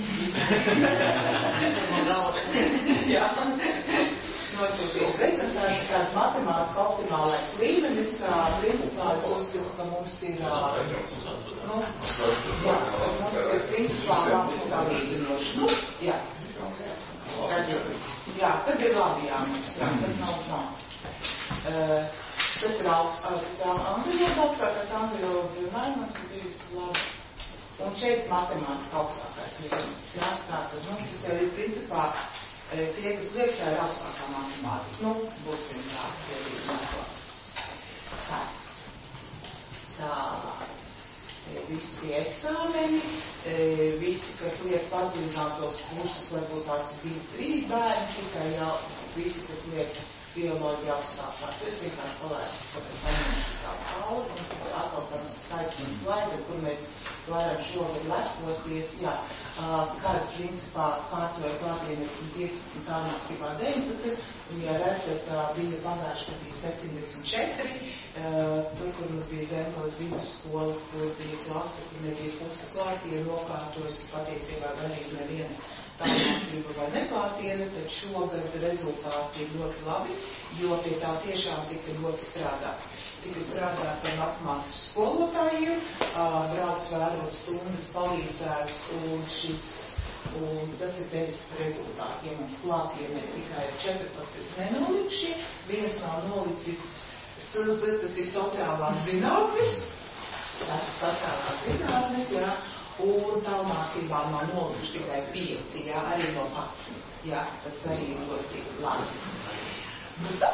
Jā, nosūtīšu prezentāciju, kāds matemātika optimālais līmenis, uh, principā es uzskatu, ka mums ir, uh, nu, jā, mums ir principā labi salīdzinoši. Nu, jā. Tad, jā, tad ir labi jāmums, jā, tad nav nav. Uh, tas ir augst, uh, tas ir Andrija augstākais, Andrija Vilnājumams ir bijis labi. Un šeit matemātika augstākais līmenis, jā, tā tad, nu, tas jau ir principā tie, kas liek, tā ir augstākā matemātika. Nu, būsim tā, piedīzināt. Tā. Tā. Visi eksāmeni, visi, kas liek padziļinātos kursus, varbūt tāds divi, trīs bērni, tikai jau visi, kas liek bioloģiju augstākā. Es vienkārši palēšu, ka paņemšu tā cauri, un tad atkal tāds taisnīgs slaidi, kur mēs varam šogad lepoties, jā, kāda principā kārtoja klātienīsim piecpadsmit, pārnācībā deviņpadsmit, un, ja redzat, bija pagājuši, kad bija septiņdesmit četri, tur, kur mums bija Zemgales vidusskola, kur bija klase, kur nebija puse klātienu nokārtojas, patiesībā ganīs neviens tālmācība vai neklātiena, tad šogad rezultāti ir ļoti labi, jo pie tā tiešām tika ļoti strādāts. Tika strādāts ar matemātikas skolotājiem, brauc vērot stundas, palīdzēts, un šis, un tas ir devis rezultāti. Ja mums klātienē tikai četrpadsmit nenolikuši, viens nav nolicis, tas ir sociālās zinātnes, tas ir sociālās zinātnes, jā, un tālmācībā nav nolikuši tikai pieci, jā, arī no padsmit, jā, tas arī ir ļoti labi. Nu tā.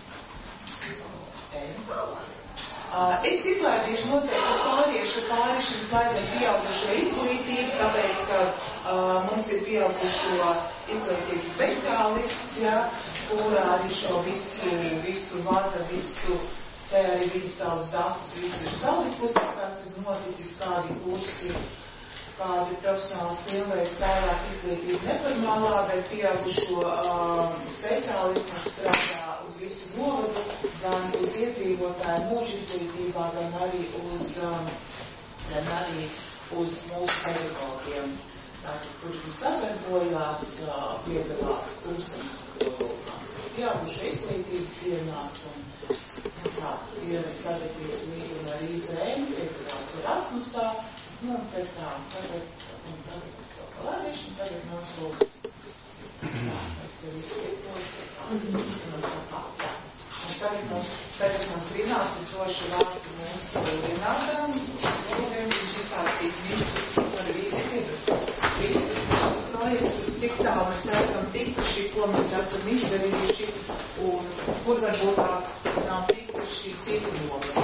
Uh, es izlaidīšu noteikti pāriešu pāri šim slaidiem pieaugušo izglītību, tāpēc, ka uh, mums ir pieaugušo izglītības speciālists, ja, kurā arī šo visu, visu vada, visu, te arī vidi savus datus, visu ir salikusi, kas ir noticis, kādi kursi, kādi profesionāls pilnveids tālāk izglītība neformālā, bet pieaugušo uh, speciālistu strādā uz visu novadu, gan uz iedzīvotāju mūža izglītībā, gan arī uz, um, gan arī uz mūsu pedagogiem. Tātad, kuri sadarbojās, uh, piedalās kursams, pieaugušo izglītības dienās, un tā, ir sadarbības līguma ar I Z M, piedalās Erasmusā, nu, tad tā, tagad, un tagad es to palādīšu, un tagad mums būs, tā, es te visu iepos, un tā, jā. Un tagad mums, tagad mums Rināts, es došu vārdu mūsu Rinātam, un viņš izstāstīs visu, ar visu, visu projektus, cik tā mēs esam tikuši, ko mēs esam izdarījuši, un kur varbūt tās nav tikuši citu novadu.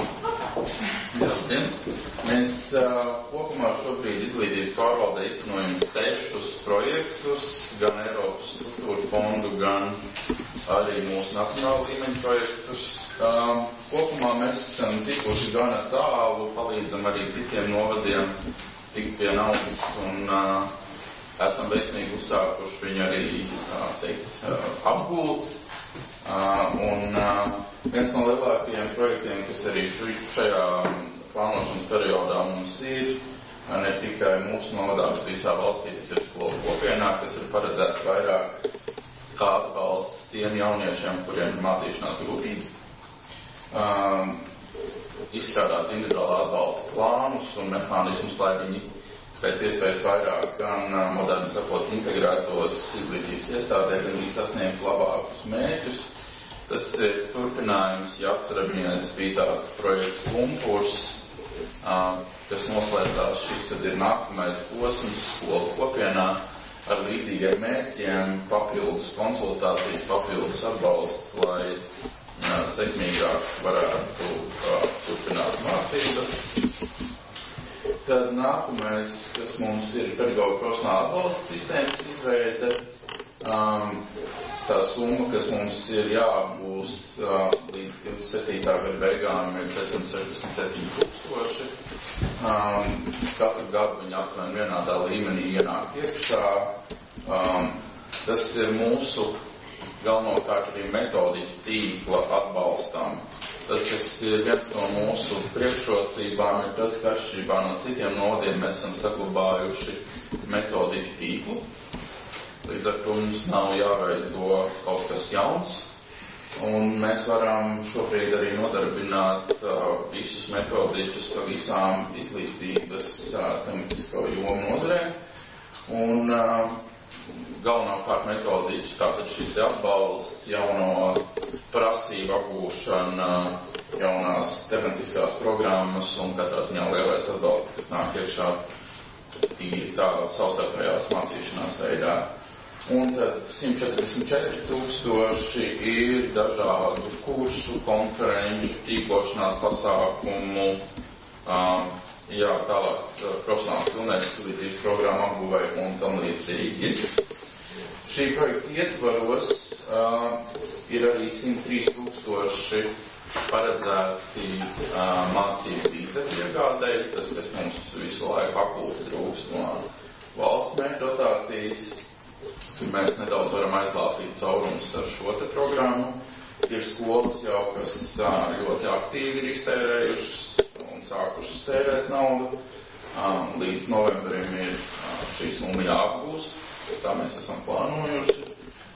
Jā, mēs uh, kopumā šobrīd izglītības pārvaldē iztenojam sešus projektus, gan Eiropas struktūra fondu, gan arī mūsu nacionāla līmeņa projektus. Um, kopumā mēs esam tikuši gana tālu, palīdzam arī citiem novadiem tikt pie naudas un uh, esam veiksmīgi uzsākuši viņu arī, uh, teikt, uh, apgūts. Uh, un uh, viens no lielākajiem projektiem, kas arī šajā plānošanas periodā mums ir, ne tikai mūsu novadā, bet visā valstī, tas ir skolu kopienā, kas ir paredzēts vairāk kā atbalsts tiem jauniešiem, kuriem ir mācīšanās grūtības, um, izstrādāt individuāli atbalsta plānus un mehānismus, lai viņi pēc iespējas vairāk gan uh, moderni sakot integrētos izglītības iestādē, gan arī sasniegt labākus mērķus. Tas ir turpinājums, ja atceramies, bija tāds projekts Kumpurs, uh, kas noslēdzās, šis tad ir nākamais posms skolu kopienā ar līdzīgiem mērķiem, papildus konsultācijas, papildus atbalsts, lai uh, sekmīgāk varētu uh, turpināt mācības. Tad nākamais, kas mums ir pedagoģa profesionāla atbalsta sistēmas izveide, um, tā summa, kas mums ir jāapgūst uh, līdz divdesmit septītā gada beigām, ir četrsimt sešdesmit septiņi tūkstoši. Um, katru gadu viņi aptuveni vienādā līmenī ienāk iekšā. Um, tas ir mūsu galvenokārt arī metodiķu tīkla atbalstam. Tas, kas ir viens no mūsu priekšrocībām, ir tas, ka atšķirībā no citiem nodiem mēs esam saglabājuši metodiķu tīklu. Līdz ar to mums nav jāveido kaut kas jauns. Un mēs varam šobrīd arī nodarbināt uh, visus metodiķus pa visām izglītības uh, tematisko jomu nozarēm. Un uh, galvenokārt metodiķus, tātad šis atbalsts, jauno prasību apgūšana, jaunās tematiskās programmas un katrā ziņā lielais atbalsts, kas nāk iekšā tīri tā savstarpējās mācīšanās veidā. Un tad simt četrdesmit četri tūkstoši ir dažādu kursu, konferenču, tīklošanās pasākumu, um, jā, tālāk profesionāls pilnvērtības izglītības programma apguvē un tam līdzīgi. Šī projekta ietvaros uh, ir arī simt trīs tūkstoši paredzēti uh, mācību līdzekļu iegādēji, tas, kas mums visu laiku akūti trūkst no valsts mērķu dotācijas. Tur mēs nedaudz varam aizlāpīt caurumus ar šo te programmu. Ir skolas jau, kas ļoti aktīvi ir iztērējušas un sākušas tērēt naudu. Līdz novembrim ir šī summa jāapgūst, tā mēs esam plānojuši.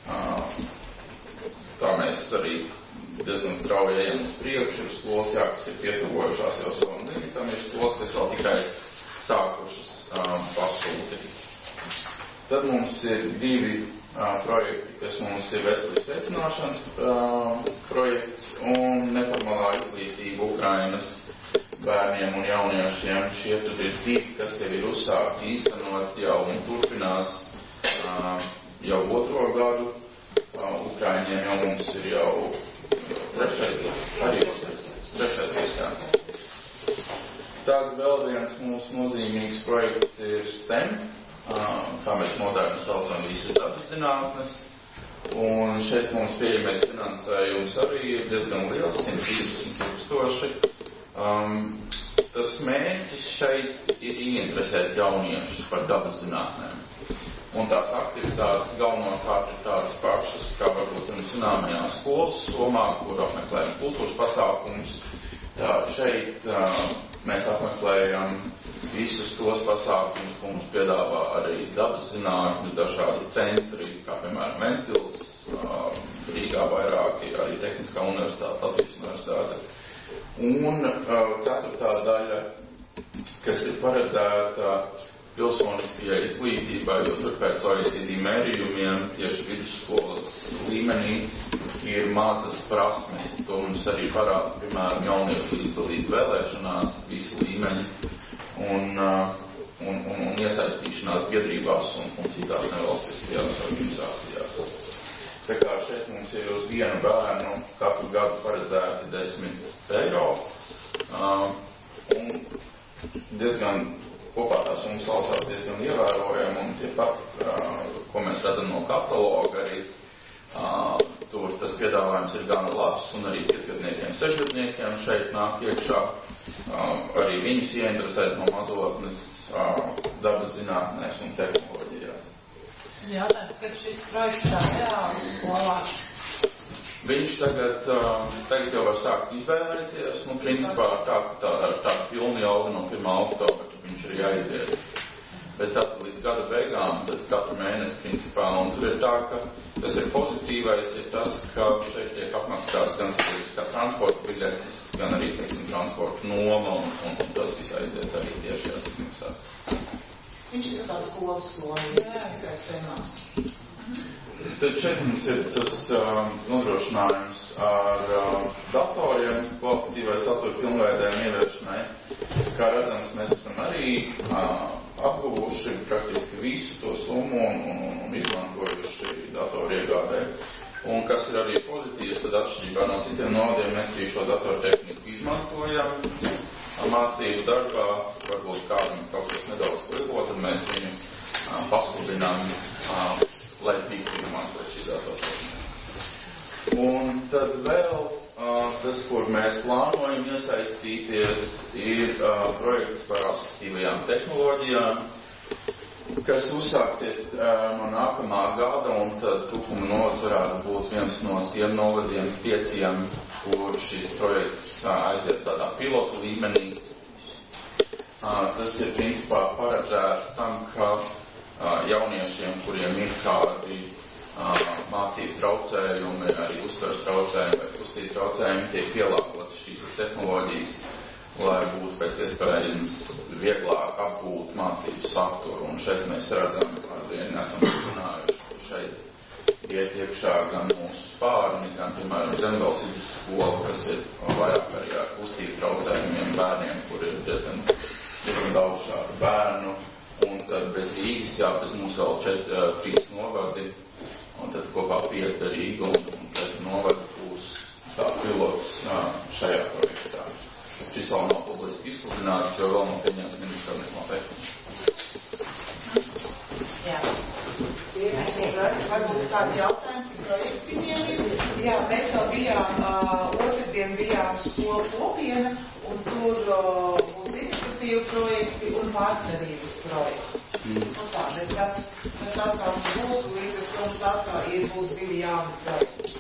Tā mēs arī diezgan strauji ejam uz priekšu. Ir skolas, jā, kas ir pietuvojušās jau savam limitam, ir skolas, kas vēl tikai sākušas pasūtīt. Tad mums ir divi uh, projekti, kas mums ir veselības veicināšanas uh, projekts un neformālā izglītība Ukrainas bērniem un jauniešiem. Šie tad ir divi, kas jau ir uzsākti īstenot jau un turpinās uh, jau otro gadu. Uh, Ukraiņiem jau mums ir jau trešais, arī trešais iestāns. Tad vēl viens mūsu nozīmīgs projekts ir STEM. Kā mēs moderni saucam visas dabas zinātnes. Un šeit mums pieejamais finansējums arī ir diezgan liels, simt divdesmit tūkstoši. Um, tas mērķis šeit ir ieinteresēt jauniešus par dabas zinātnēm. Un tās aktivitātes galvenokārt ir tādas pašas, kā varbūt jums zināmajā skolas somā, kur apmeklējam kultūras pasākumus. Tā šeit uh, mēs apmeklējam visus tos pasākumus, ko mums piedāvā arī dabas zinātņu dažādi centri, kā piemēram Ventspils, uh, Rīgā vairāki, arī Tehniskā universitāte, Latvijas universitāte. Un uh, ceturtā daļa, kas ir paredzēta pilsoniskajai izglītībai, jo tur pēc O E C D mērījumiem tieši vidusskolas līmenī ir mazas prasmes. To mums arī parāda, piemēram, jauniešu līdzdalību vēlēšanās, visi līmeņi un, un, un, un iesaistīšanās biedrībās un, un citās nevalstiskajās organizācijās. Tā kā šeit mums ir uz vienu bērnu katru gadu paredzēti desmit eiro. Uh, un diezgan kopā tās mums salsās diezgan ievērojami, un tie pat, uh, ko mēs redzam no kataloga, arī uh, tur tas piedāvājums ir gan labs, un arī piecgadniekiem, sešgadniekiem šeit nāk iekšā. Uh, arī viņus ieinteresēt no mazotnes uh, dabas zinātnēs un tehnoloģijās. Jautājums, kad šis projekts tā reāli skolās? Viņš tagad, uh, tagad jau var sākt izvēlēties, nu, principā tā, tā, tā pilni jauda no pirmā oktobra, tad viņš arī aiziet. Bet tad līdz gada beigām, tad katru mēnesi, principā, un tur ir tā, ka tas ir pozitīvais, ir tas, ka šeit tiek apmaksāts gan kā transporta biļetes, gan arī, teiksim, transporta noma, un, un, un tas viss aiziet arī tiešajās izmaksās. Viņš ir tā skolas noma. Jā, izaicinājums. Tad šeit mums ir tas uh, nodrošinājums ar uh, datoriem, kvalitatīvai satura pilnveidēm ieviešanai. Kā redzams, mēs esam arī uh, apguvuši praktiski visu to summu un, un, un izmantojuši datoru iegādē. Un kas ir arī pozitīvs, tad atšķirībā no citiem nodiem mēs arī šo datoru tehniku izmantojam. Mācību darbā varbūt kādam kaut kas nedaudz kliko, tad mēs viņu uh, paskubinām, uh, lai tiktu izmantot šī datoru tehnika. Un tad vēl uh, tas, kur mēs plānojam iesaistīties, ir uh, projekts par asistīvajām tehnoloģijām. kas uzsāksies no nākamā gada, un tad Tukuma novads varētu būt viens no tiem novadiem pieciem, kur šis projekts aiziet tādā pilotu līmenī. Tas ir principā paredzēts tam, ka jauniešiem, kuriem ir kādi mācību traucējumi, arī uztveres traucējumi vai kustību traucējumi, tiek pielāgotas šīs tehnoloģijas, lai būtu pēc iespējams vieglāk apgūt mācību saturu. Un šeit mēs redzam, kādien esam runājuši, šeit iet iekšā gan mūsu spārni, gan, piemēram, Zemgales vidusskola, kas ir vairāk arī ar kustību traucējumiem bērniem, kur ir diezgan, diezgan daudz šādu bērnu. Un tad bez Rīgas, jā, bez mums vēl čet, trīs novadi, un tad kopā pieta Rīga, un, un tad novada būs tā pilots šajā projektā. Šis vēl nav publiski izsludināts, jo vēl nav pieņemts ministrs noteikums. Jā. Varbūt kādi jautājumi par projektiem ir. Jā, mēs vēl bijām, otrdien bijām skolu kopiena, un tur būs iniciatīvu projekti un partnerības projekti. Mm. Un tā, bet tas, tas atkal būs, līdz ar to mums atkal ir būs divi jauni projekti.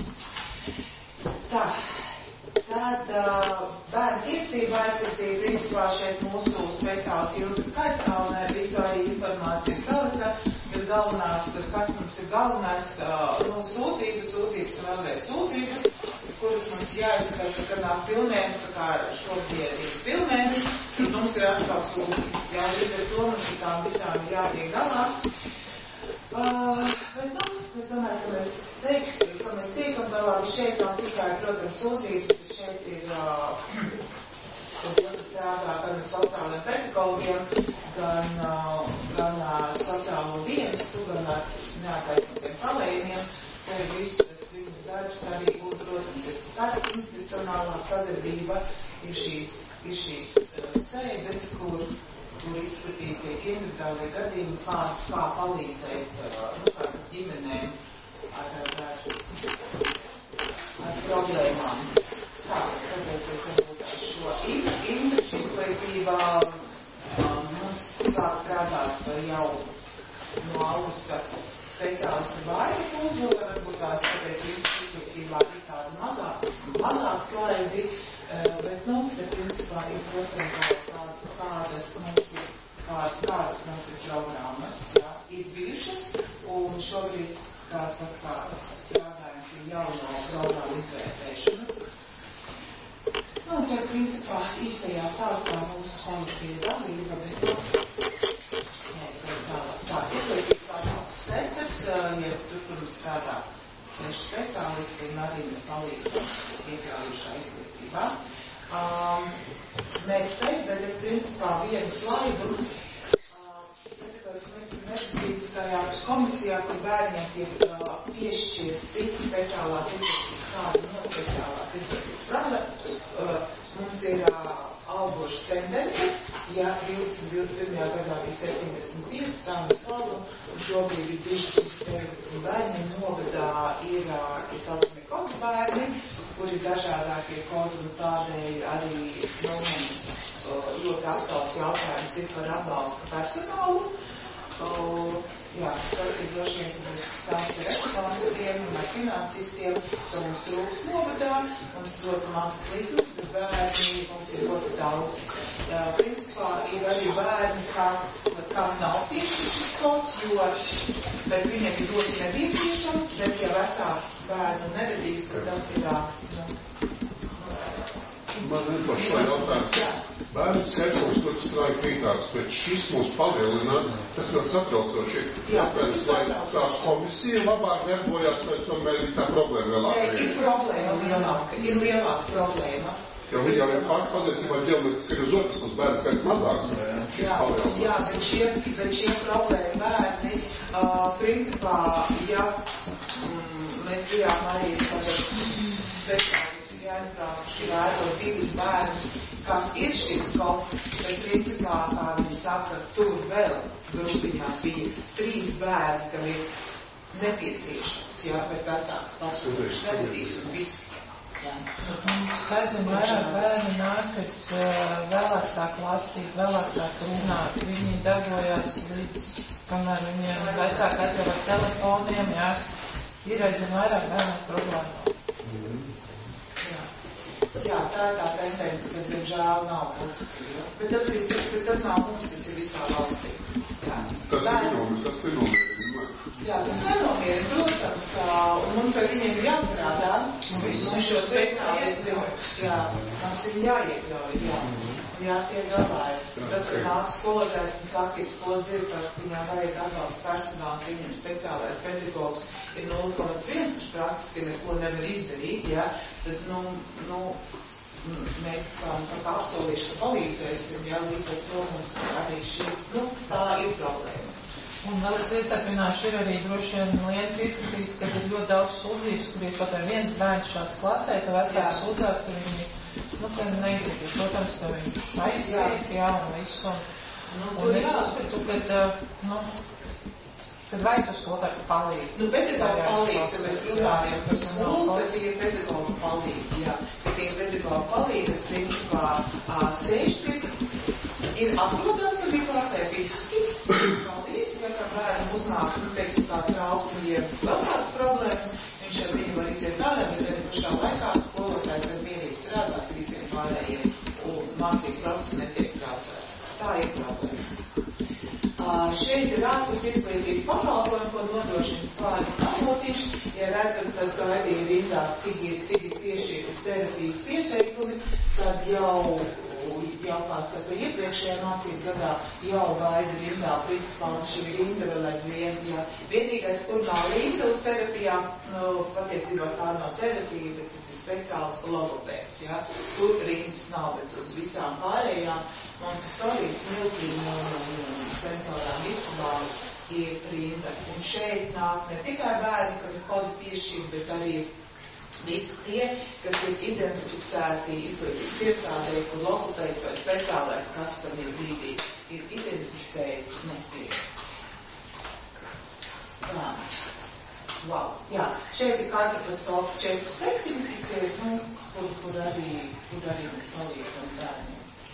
Tā, tad bērnu tiesību aizsardzība, principā šeit mūsu speciāls Ilgas Kaiskalnē visu arī informāciju salika, bet galvenās, kas mums ir galvenais, nu, sūdzības, sūdzības un vēlreiz sūdzības, kuras mums jāizskata, ka nāk pilnēns, tā kā šodien ir pilnēns, tad mums ir atkal sūdzības. Jā, līdz ar to mums ir tām visām ir jātiek galā. Uh, bet, nu, es domāju, ka mēs teiktu, ka mēs tiekam galā, ka šeit nav tikai, protams, sūdzības, bet šeit ir, uh, kad strādā gan sociālajiem pedagogiem, gan, uh, gan uh, sociālo dienestu, gan ar neataisnotiem palējumiem, ka ir viss tas darbs arī būtu, protams, ir starp institucionālā sadarbība, ir šīs, ir šīs uh, sēdes, kur, kur izskatīt tiek individuālie gadījumi, kā, kā palīdzēt, uh, nu, kā ģimenēm ar, ar, ar, ar problēmām. Tā, tāpēc es varbūt ar šo indekšu izglītībā uh, mums sāk strādāt jau no augusta speciālisti vairāk uzvara, varbūt tās tāpēc izglītībā ir tāda mazāk, mazāk slaidi, bet, nu, bet principā ir procentāli kādas, kādas mums ir, kādas, kādas mums ir programmas, jā, ir bijušas, un šobrīd, kā saka, strādājam pie jauno programmu izvērtēšanas. Nu, tad, principā, īsajā stāstā mūsu kolektīva dalība, bet, nu, mēs tā, tā izglītības pārstāvs centrs, ja tur, kur strādā seši speciālisti, un arī mēs palīdzam iekļaujušā izglītībā. Um, mēs teikt, bet es principā vienu slaidu, medicīniskajā komisijā, kur bērniem tiek uh, piešķirt cits speciālās izglītības, kāda no speciālās izglītības strādā. Uh, mums ir uh, augoša tendence, ja divdesmit divdesmit pirmajā gadā bija septiņdesmit pieci sāmas valdu, un šobrīd ir divsimt deviņdesmit bērni, novadā ir, uh, ir saucamie kodu bērni, kur ir dažādākie kodi, un tādēļ arī, nu, mums uh, ļoti aktuāls jautājums ir par atbalstu personālu. Uh, jā, tad ir droši vien, ka mums stāsts ar ekonomistiem un ar finansistiem, ka mums trūks novadā, mums ļoti mazs līdzums, bet bērni mums ir ļoti daudz. Jā, principā ir arī bērni, kas, kam nav piešķirts šis kods, jo, bet viņiem ir ļoti nepieciešams, bet ja vecāks bērnu neredīs, tad tas ir, nu, man ir par šo jautājumu. Bērnu skaits mums tur strāja krītās, bet šis mums palielinās, tas ļoti satraucoši. Tāpēc, lai tās komisija labāk darbojās, vai tomēr ir tā problēma lielāka? Ir problēma lielāka, ir lielāka problēma. Jo viņi jau ir pats patiesībā ģeometriski ir uz otras puses bērnu skaits mazāks. Jā, jā, bet šie, bet šie problēma bērni, uh, principā, ja mm, mēs bijām arī tagad jāizbraukuši vērot divus bērnus, kam ir šis kods, bet principā, kā viņi saka, tur vēl grupiņā bija trīs bērni, kam ir nepieciešams, jā, bet vecāks pats nevedīs un viss. Mums aizvien vairāk bērni nāk, kas kas vēlāk sāk lasīt, vēlāk sāk runāt, viņi darbojās līdz, kamēr viņiem vecāki atļauj ar telefoniem, jā, ir aizvien vairāk bērnu problēmu. Jā. Jā, tā ir tā tendence, kas, diemžēl, nav pozitīva. Bet tas, ir, bet tas nav mums, tas ir visā valstī. Jā. Tas ir nenomierīgi, tas ir nenomierīgi. Jā, tas nenomierīgi, protams, un mums ar viņiem ir jāstrādā. Un visus šo speciālistu, jā, mums ir jāiekļauj, jā. Jā, tie galāji. Tad, kad nāk skolotājs un saka, ir skolas direktors, viņām vajag atbalsta personāls, viņiem speciālais pedagogs ir nulle komats viens, kurš praktiski neko nevar izdarīt, jā. Tad, nu, nu, mēs esam tā kā apsolījuši, ka palīdzēsim, jā, līdz ar to mums arī šī, nu, tā ir problēma. Un vēl es iestarpināšu, ir arī droši vien lieta piekritīs, ka ir ļoti daudz sūdzības, kur ir kaut vai viens bērns šāds klasē, ka vecāks sūdzās, ka viņi, nu, ka negrib, protams, ka viņi aizsēk, jā, un viss, un, nu, un es uzskatu, kad, nu, kad vajag uz kaut kā palīdz. Nu, pedagoga palīdz, ja mēs runājam par skolu, tad tie ir pedagoga palīdz, jā. Tie ir pedagoga palīdz, kas principā sēž pie, ir atrodās, ka bija klasē fiziski, palīdz, ja kā bērnam uznāk, nu, teiksim, tā trauksmi, ja vēl kāds problēmas, viņš ar viņu var iziet tādā, bet arī pašā laikā skolotājs var mierīgi strādāt visiem pārējiem, un mācību process netiek traucēts. Tā ir problēmas. Uh, šeit ir ārpus izglītības pakalpojumi, ko nodrošina sklāni avotiņš. Ja redzat, tad gaidīja rindā, cik ir, cik ir piešķirtas terapijas pieteikumi, tad jau, jau kā saka, iepriekšējā mācību gadā jau gaida rindā principāli šī rinda vēl aizvien. Ja. Vienīgais, kur nav rinda uz terapijām, nu, patiesībā tā nav terapija, bet tas ir speciāls logopēds. Ja. Tur rindas nav, bet uz visām pārējām Montessori, smiltīm un sensorām izpildām ir rinda. Un šeit nāk ne tikai bērni, kam ir kodu piešķirti, bet arī visi tie, kas ir identificēti izglītības iestādē, kur logopēds vai speciālais, kas tam ir brīdī, ir identificējis netiek. Jā. Wow. Jā. Šeit ir katastrofa četri septiņi, kas ir, nu, kur, kur arī, kur arī mēs palīdzam bērniem.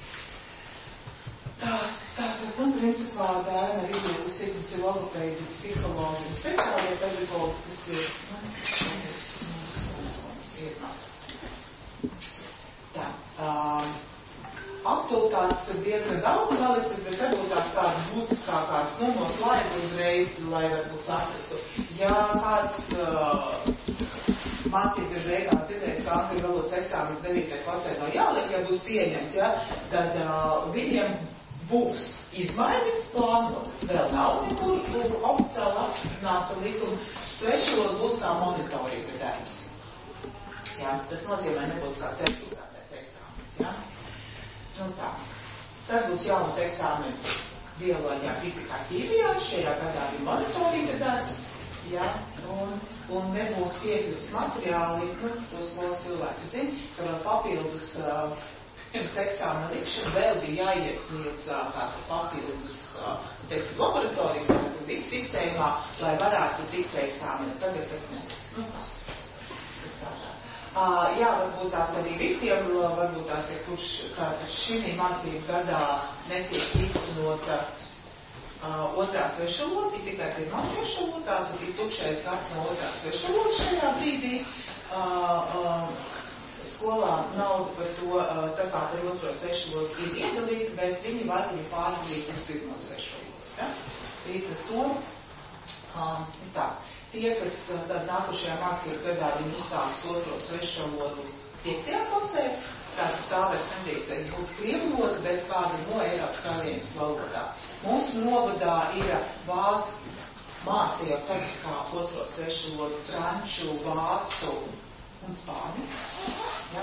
Tā, tā, tad, nu, principā, bērni ar izglītības ciklis ir logopēdi, psihologi un speciālie pedagogi, kas ir, nu, mums, mums, mums ir maz. Tā, um, aktualitātes tur diezgan daudz nolikas, bet varbūt tās tādas būtiskākās, nu, no slaida uzreiz, lai varbūt saprastu. Ja kāds uh, mācību ir beigās dzirdējis, ka angļu valodas eksāmenis devītajā klasē nav jāliek, ja būs pieņemts, ja, tad uh, viņiem būs izmaiņas plānotas, vēl nav nekur, kur oficiāli apstiprināts ar likumu, svešvalod būs kā monitoringa darbs. Jā, tas nozīmē nebūs kā certificētais eksāmenis, jā. Nu tā. Tad būs jauns eksāmenis bioloģijā, fizikā, ķīmijā, šajā gadā ir monitoringa darbs, jā, un, un nebūs piekļuvis materiāli, nu, tos skolas cilvēki zina, ka vēl papildus uh, pirms eksāmena likšana vēl bija jāiesniedz tās papildus, teiksim, laboratorijas, un viss sistēmā, lai varētu tikt pie eksāmena. Tagad tas nebūs. Nu, tas tādā. Uh, jā, varbūt tās arī visiem, varbūt tās, ja kurš šī mācību gadā netiek īstenota uh, otrā svešvaloda, ir tikai pirmā svešvaloda, tad ir tukšais gads no otrā svešvalodas šajā brīdī. Uh, uh, Skolā nauda par to, tā kā ar otro svešvalodu ir iedalīta, bet viņi var viņu pārdalīt uz pirmo svešvalodu. Ja? Līdz ar to, um, tā, tie, kas tad nākušajā mācību gadā viņi uzsāks otro svešvalodu piektajā klasē, tad tā vairs nedrīkstēs būt krievu valoda, bet kāda no Eiropas Savienības valodā. Mūsu novadā ir vācu mācīja tagad kā otro svešvalodu franču, vācu un spāņu. Ja?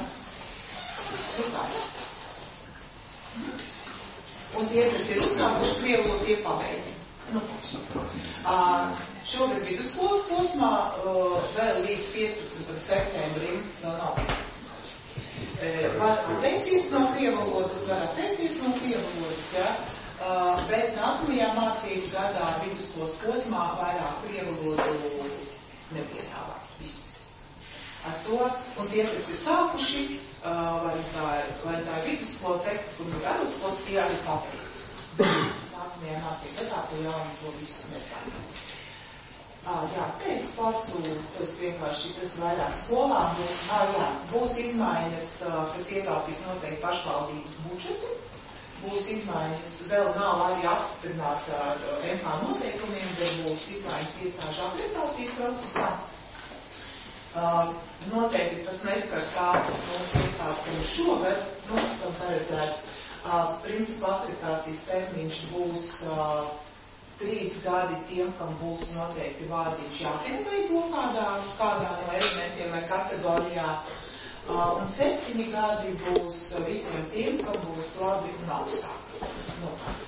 Un tie, kas ir uzsākuši krievu, tie pabeidz. Nu, uh, šogad vidusskolas posmā uh, vēl līdz piecpadsmitam septembrim vēl nav. Uh, var atteikties no krievu valodas, var atteikties no krievu valodas, ja? uh, bet nākamajā mācību gadā vidusskolas posmā vairāk krievu valodu nepiedāvā. Viss. Ar to, un tie, kas ir sākuši, vai tā ir, vai tā ir vidusskola, tehnikuma, vidusskola, tie arī papildus. Nākamajā mācību gadā to jaunu to visu nesākās. Ah, jā, pēc sportu, tas vienkārši, tas vairāk skolām būs, ah, jā, būs izmaiņas, kas ietaupīs noteikti pašvaldības budžetu, būs izmaiņas, vēl nav arī apstiprināts ar M K noteikumiem, bet būs izmaiņas iestāžu akreditācijas procesā. Uh, noteikti tas neskars tādas mūsu iestādes, ka šogad, nu, tam paredzēts, uh, principa akreditācijas termiņš būs uh, trīs gadi tiem, kam būs noteikti vārdiņš jāpienveido kādā, kādā no elementiem vai kategorijā, uh, un septiņi gadi būs visiem tiem, kam būs labi un augstāk. Nu.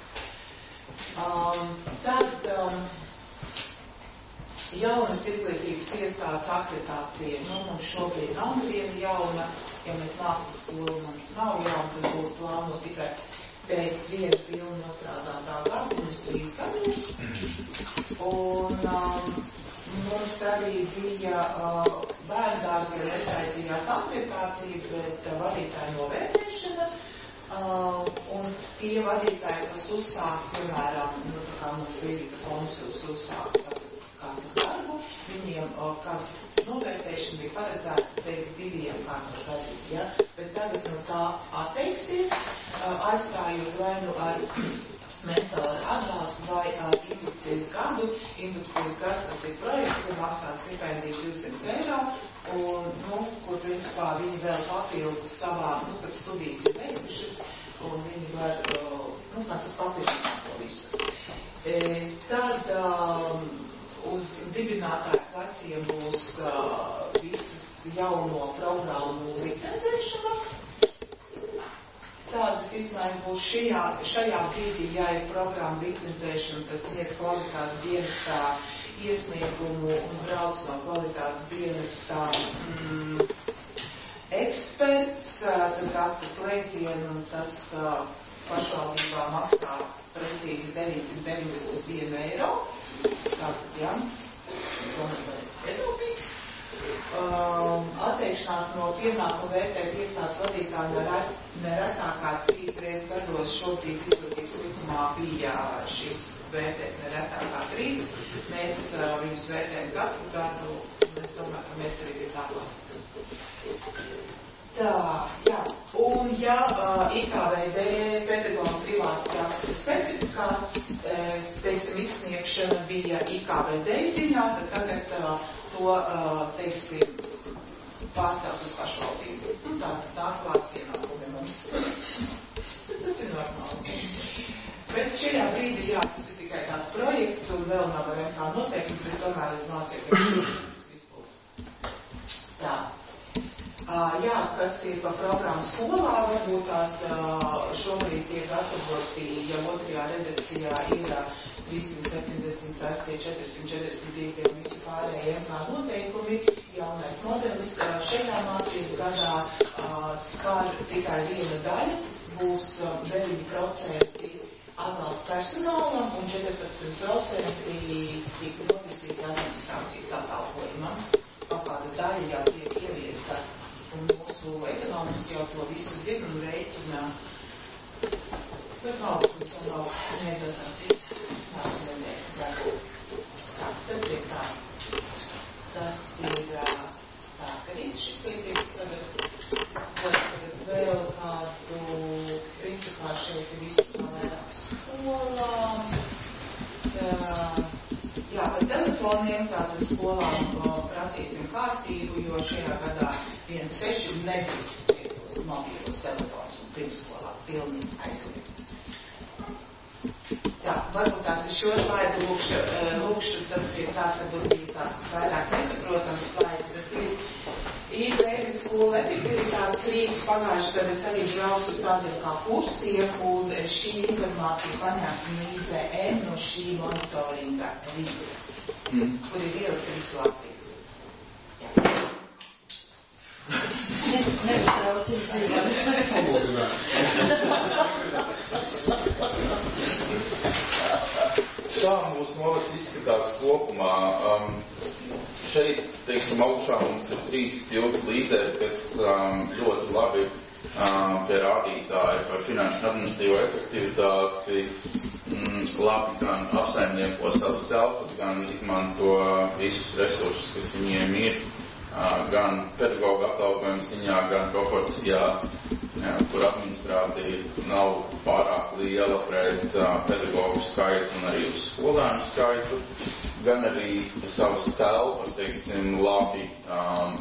Um, tad um, jaunas izglītības iestādes akreditācija, nu, mums šobrīd nav viena jauna, ja mēs mākslas skolu mums nav jauna, tad būs plāno tikai pēc viena pilna nostrādātā gada, mums trīs gadu. Un um, mums arī bija uh, bērndārs, ja nesaistījās akreditācija, bet uh, vadītāja novērtēšana. Uh, un tie vadītāji, kas uzsāk, piemēram, nu, tā kā mums Līvita konsuls uzsāk kāds darbu, viņiem uh, kas novērtēšana bija paredzēta pēc diviem kāds gadiem, ja? Bet tagad no tā atteiksies, uh, aizstājot vai nu ar mentālu atbalstu vai ar indukcijas gadu. Indukcijas gads, tas ir projekts, kur maksā stipendiju divsimt eiro, un, nu, kur principā viņi vēl papildus savā, nu, kad studijas ir beigušas, un viņi var, uh, nu, kāds tas papildināt to visu. E, tad, um, uz dibinātāju pleciem būs uh, visas jauno programmu licencēšana. Tādas izmaiņas būs šajā, šajā brīdī, ja ir programma licencēšana, tas sniedz kvalitātes dienestā iesniegumu un brauc no kvalitātes dienestā mm, eksperts, uh, tad atstas lēcienu, un tas uh, pašvaldībā maksā precīzi deviņsimt deviņdesmit vienu eiro. Tātad, jā, to mēs varēsim ietaupīt. Um, atteikšanās no pienākumu vērtēt iestādes vadītāju neretāk kā trīs reizes gados šobrīd izglītības likumā bija šis vērtēt neretāk kā trīs. Mēs uh, viņus vērtējam katru gadu, un es domāju, ka mēs arī pie tā klāsim. Tā, jā, un ja uh, I K V D pedagoga privāta prakses certifikāts, eh, teiksim, izsniegšana bija I K V D ziņā, tad tagad uh, to, uh, teiksim, pārcels uz pašvaldību. Un tāds tā klāt pienākumi mums. Tas ir normāli. Bet šajā brīdī, jā, tas ir tikai tāds projekts, un vēl nav ar M K noteikums, es domāju, līdz mācību. Tā. Uh, jā, kas ir pa programmu skolā, varbūt tās uh, šobrīd tiek gatavoti, ja otrajā redakcijā ir trīssimt septiņdesmit seši, četrsimt četrdesmit pieci un visi pārējie M K noteikumi. Jaunais modelis uh, šajā mācību gadā uh, skar tikai viena daļa, tas būs uh, deviņi procenti atbalsts personālam un četrpadsmit procenti tika novirzīti administrācijas atalgojumam. Kāda daļa jau tiek ieviesta. Un mūsu ekonomiski jau to visu zina un rēķina. Bet valsts mums vēl nav nedotācijas. Tās nedēļ. Tā, tas ir tā. Tas ir tā, ka rīt šis līdzības tagad, tagad vēl kādu principā šeit ir visu no vairāk skolām. Tā, jā, par telefoniem tātad skolām prasīsim kārtību, jo šajā gadā viens seši nedrīkst mobīlos telefonus un pirmskolā pilnīgi aizliegts. Jā, varbūt tās ir šo slaidu lūkšu, lūkšu, tas ir tāds, varbūt bija tāds vairāk nesaprotams slaids, bet ir īzēļu skola efektivitātes rīks pagājuši, kad es arī braucu tādiem kā kursiem, un šī informācija paņēma no I Z M no šī monitoringa rīka, mm. kur ir ielikta visu Latviju. Neuztraucies, Tā mūsu novads izskatās kopumā. Um, šeit, teiksim, visam augšā mums ir trīs tiltu līderi, kas um, ļoti labi um, pie rādītāji par finanšu un administratīvo efektivitāti mm, labi gan apsaimnieko savas telpas, gan izmanto visus resursus, kas viņiem ir, uh, gan pedagoģa atalgojuma ziņā, gan proporcijā, ja, kur administrācija nav pārāk liela pret uh, pedagoģu skaitu un arī uz skolēnu skaitu, gan arī savas telpas, teiksim, labi um,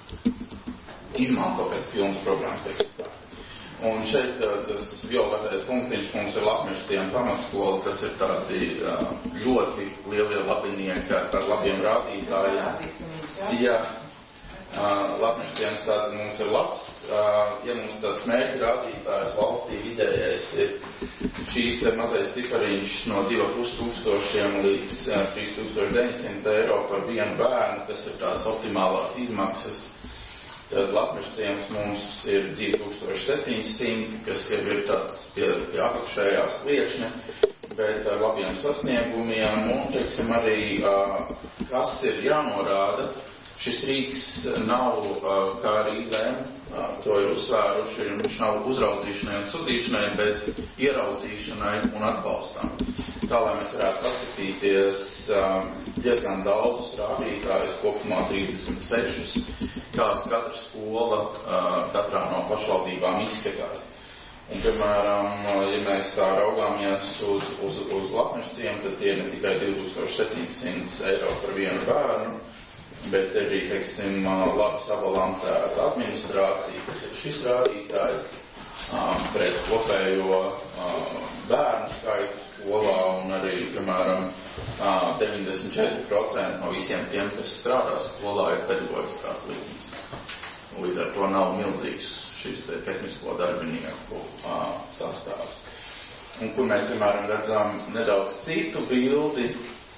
izmanto pēc filmas programmas, teiksim. Un šeit uh, tas violetais punktiņš mums ir Lapmežtiem pamatskola, kas ir tādi uh, ļoti lielie labinieki ar labiem rādītājiem. Jā, uh, Lapmežtiem tātad mums ir labs. Uh, ja mums tas mērķi rādītājs valstī vidējais ir šīs te mazais cipariņš no divi ar pus tūkstošiem līdz uh, trīs tūkstoši deviņsimt eiro par vienu bērnu, kas ir tās optimālās izmaksas, tad Lapmežciems mums ir divi tūkstoši septiņsimt, kas jau ir tāds pie, pie apakšējās sliekšņa, bet ar labiem sasniegumiem, un, teiksim, arī, uh, kas ir jānorāda, šis rīks nav, uh, kā arī zem, uh, to ir uzsvēruši, viņš nav uzraudzīšanai un sudīšanai, bet ieraudzīšanai un atbalstam. Tā, lai mēs varētu paskatīties um, diezgan daudzus rādītājus, kopumā trīsdesmit sešus, kāds katra skola uh, katrā no pašvaldībām izskatās. Un, piemēram, ja mēs tā raugāmies uz, uz, uz Lapmežciem, tad tie ne tikai divi tūkstoši septiņsimt eiro par vienu bērnu, bet arī, teiksim, labi sabalansēta administrācija, kas ir šis rādītājs, um, pret kopējo um, bērnu skaitu skolā un arī, piemēram, um, deviņdesmit četri procenti no visiem tiem, kas strādā skolā, ir pedagoģiskās līmenis. Līdz ar to nav milzīgs šis tehnisko darbinieku uh, sastāvs. Un, kur mēs, piemēram, redzam nedaudz citu bildi,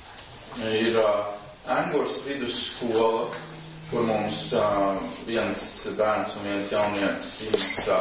ir uh, Angurs vidusskola, kur mums uh, viens bērns un viens jaunietis izmaksā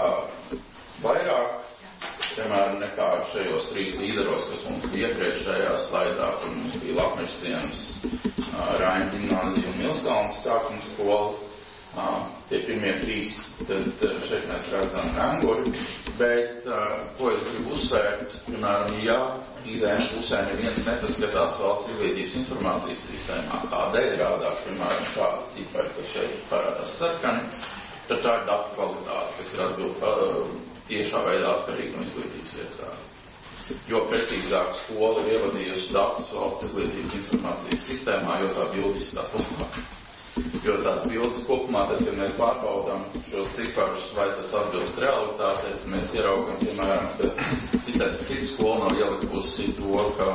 vairāk, piemēram, nekā šajos trīs līderos, kas mums bija iepriekšējā slaidā, kur mums bija Lapmežciems, uh, Raina ģimnāzija un Milskalnas sākuma skola. Uh, tie pirmie trīs, tad šeit mēs redzam Anguri, bet, uh, ko es gribu uzsvērt, piemēram, ja izējuši pusē neviens nepaskatās valsts izglītības informācijas sistēmā, kādēļ rādās, piemēram, šādi cipari, kas šeit parādās sarkani, tad tā ir datu kvalitāte, kas ir atbild uh, tiešā veidā atkarīgi no izglītības iestādes. Jo precīzāk skola ir ievadījusi datus valsts izglītības informācijas sistēmā, jo tā bildes tās labāk. Jo tās bildes kopumā, tad, kad mēs pārbaudām šos ciparus, vai tas atbilst realitātei, tad mēs ieraugam, piemēram, ka citas, citas skola nav ielikusi to, ka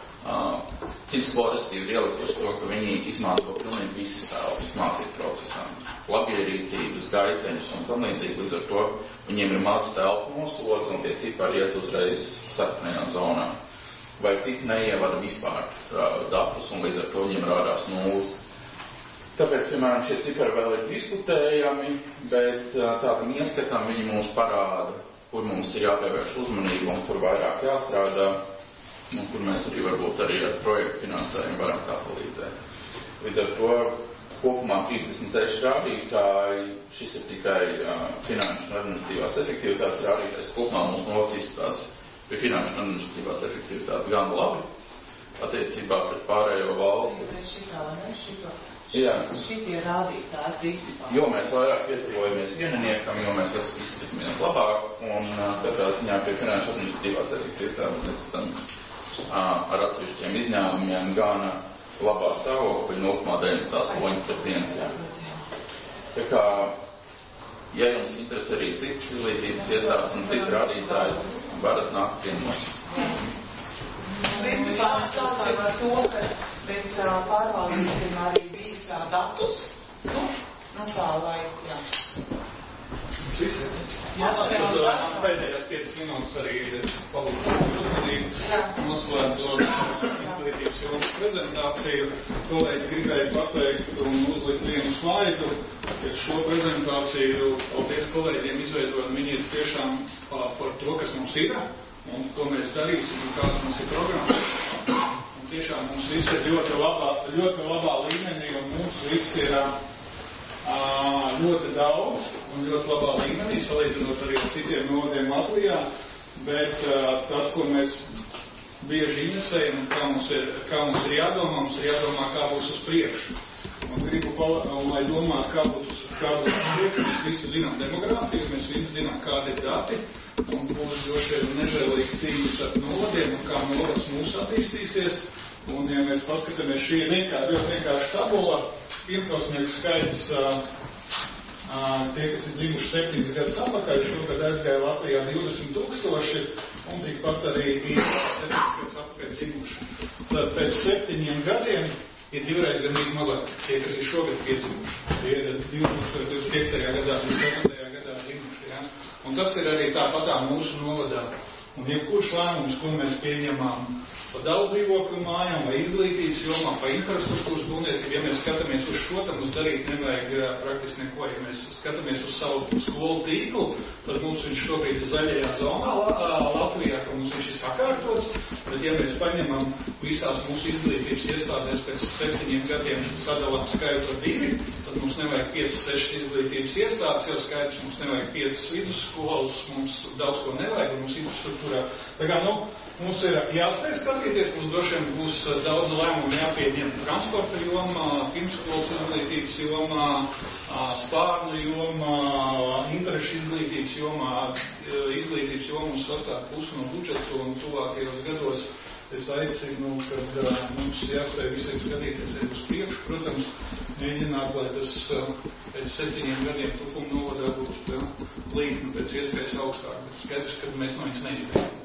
uh, citas skola restīvi ir ielikusi to, ka viņi izmanto pilnīgi visas telpas mācību procesām. Labierīcības, gaiteņus un tam līdzīgi, līdz ar to viņiem ir maza telpa noslodze un tie cipari iet uzreiz sarkanajā zonā. Vai citi neievada vispār uh, datus un līdz ar to viņiem rādās nulles. Tāpēc, piemēram, šie cipari vēl ir diskutējami, bet tādam ieskatam viņi mums parāda, kur mums ir jāpievērš uzmanību un kur vairāk jāstrādā, un kur mēs arī varbūt arī ar projektu finansējumu varam kā palīdzēt. Līdz ar to kopumā trīsdesmit seši rādītāji, šis ir tikai uh, finanšu un administratīvās efektivitātes rādītājs, kopumā mums novacīs pie finanšu un administratīvās efektivitātes gan labi, attiecībā pret pārējo valsti. Šitā, ne? Šitā. Jā. Šitie rādītāji principā. Jo mēs vairāk pietuvojamies vieniniekam, jo mēs izskatāmies labāk, un katrā ziņā pie finanšu administratīvās efektivitātes mēs esam uh, ar atsevišķiem izņēmumiem gan labā stāvokļa nulle komats deviņdesmit astoņi pret viens. Tā kā, ja jums interesē arī citas izglītības iestādes un citi rādītāji, varat nākt ciemos. Principā mēs sākām ar to, ka mēs pārvaldīsim arī vīzā datus, nu, nu tā, lai, jā. Šis ir? Jā, pēdējās piecas minūtes arī palūkot uzmanību, noslēdzot izglītības jomas prezentāciju. Kolēģi gribēja pateikt un uzlikt vienu slaidu, ka šo prezentāciju, paldies kolēģiem izveidot, viņi ir tiešām par to, kas mums ir un ko mēs darīsim un kāds mums ir programmas. tiešām mums viss ir ļoti labā, ļoti labā līmenī, un mums viss ir uh, ļoti daudz un ļoti labā līmenī, salīdzinot arī ar citiem novadiem Latvijā, bet uh, tas, ko mēs bieži investējam, un kā mums ir, kā mums ir jādomā, mums ir jādomā, kā būs uz priekšu. Un gribu, un lai domāt, kā būs, kā būs uz priekšu, mēs visi zinām demogrāfiju, mēs visi zinām, kādi ir dati, un būs droši vien nežēlīgi cīņas ar novadiem, un kā novads mūs attīstīsies. Un, ja mēs paskatāmies, šī ir vienkārši, vienkārši tabula, pirmklasnieku skaits, uh, uh, tie, kas ir dzimuši septiņas gadus atpakaļ, šogad aizgāja Latvijā divdesmit tūkstoši, un tikpat arī ir septiņas gadus atpakaļ dzimuši. Tad pēc septiņiem gadiem ir divreiz gandrīz mazāk tie, kas ir šogad piedzimuši. Tie ir divtūkstoš divdesmit piektajā gadā, divdesmit ceturtajā gadā dzimuši. Ja? Un tas ir arī tāpatā mūsu novadā. Un jebkurš lēmums, ko mēs pieņemam pa daudz dzīvokļu mājām, vai izglītības jomā, pa infrastruktūras būvniecību, ja mēs skatāmies uz šo, tad mums darīt nevajag praktiski neko. Ja mēs skatāmies uz savu skolu tīklu, tad mums viņš šobrīd ir zaļajā zonā Latvijā, ka mums viņš ir sakārtots, bet ja mēs paņemam visās mūsu izglītības iestādēs pēc septiņiem gadiem sadalām skaitu ar divi, tad mums nevajag piecas, sešas izglītības iestādes, jau skaidrs, mums nevajag piecas vidusskolas, mums daudz ko nevajag, un mums infrastruktūrā. Tā kā, nu, mums ir jāspēj skatīties, mums droši vien būs daudz lēmumu jāpieņem transporta jomā, pirmsskolas izglītības jomā, spārnu jomā, interešu izglītības jomā. Izglītības jomā mums sastāv pusi no budžetu, un tuvākajos gados es aicinu, kad mums jāspēj visiem skatīties uz priekšu, protams, mēģināt, lai tas pēc septiņiem gadiem Tukuma novadā būtu līkni pēc iespējas augstāk, bet skaidrs, ka mēs no viņas neizbēgam.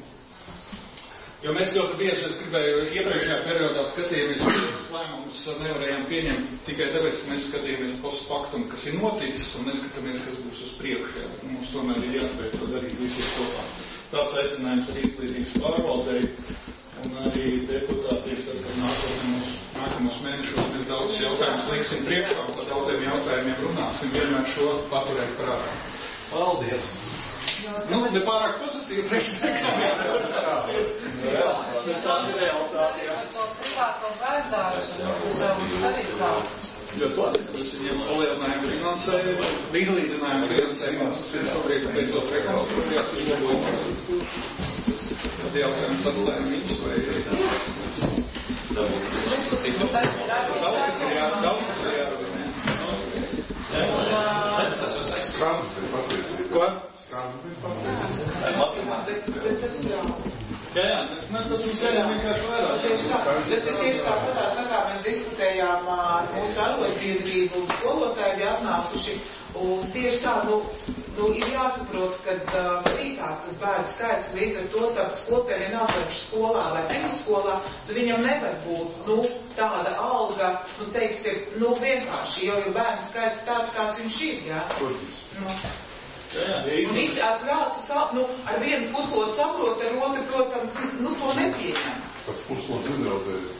Jo mēs ļoti bieži, es gribēju, iepriekšējā periodā skatījāmies, ka lēmumus nevarējām pieņemt tikai tāpēc, ka mēs skatījāmies post factum, kas ir noticis, un neskatāmies, kas būs uz priekšu. Mums tomēr ir jāspēj to darīt visiem kopā. Tāds aicinājums arī izglītības pārvaldei un arī deputātiem, tad, kad nākotnē nākamos mēnešos mēs daudz jautājumus liksim priekšā, un par daudziem jautājumiem runāsim, vienmēr šo paturēt prātā. Paldies! Nu, bet pārāk pozitīvi priekšniekam jāpārāk. Jā, bet tā ir realitāte. Jā. To privāto bērndāru, kas arī klāt. Ļoti labi, ka mēs viņiem palielinājumu finansējumu, izlīdzinājumu finansējumu, tas šobrīd beidzot rekonstruējās uzlabojuma infrastruktūru. Tas jautājums atstājam viņus vai daudz, kas ir jārunā. Daudz, kas ir jārunā. Ko? Jā, jā, tas, tas mums ir vienkārši vairāk. Tas ir tieši tāpat, tā kā mēs diskutējām ar mūsu arotbiedrību un skolotāji bija atnākuši. Un tieši tā, nu, nu ir jāsaprot, kad uh, rītās tas bērnu skaits līdz ar to tā skolotāji vienalga skolā vai neviskolā, tad viņam nevar būt, nu, tāda alga, nu, teiksim, nu, vienkārši, jo ir bērnu skaits tāds, kāds viņš ir, jā. Nu. Jā, jā, un visi ar prātu, nu, ar vienu puslotu saprot, ar otru, protams, nu, to nepieņem. Tas puslots nedraudzēs.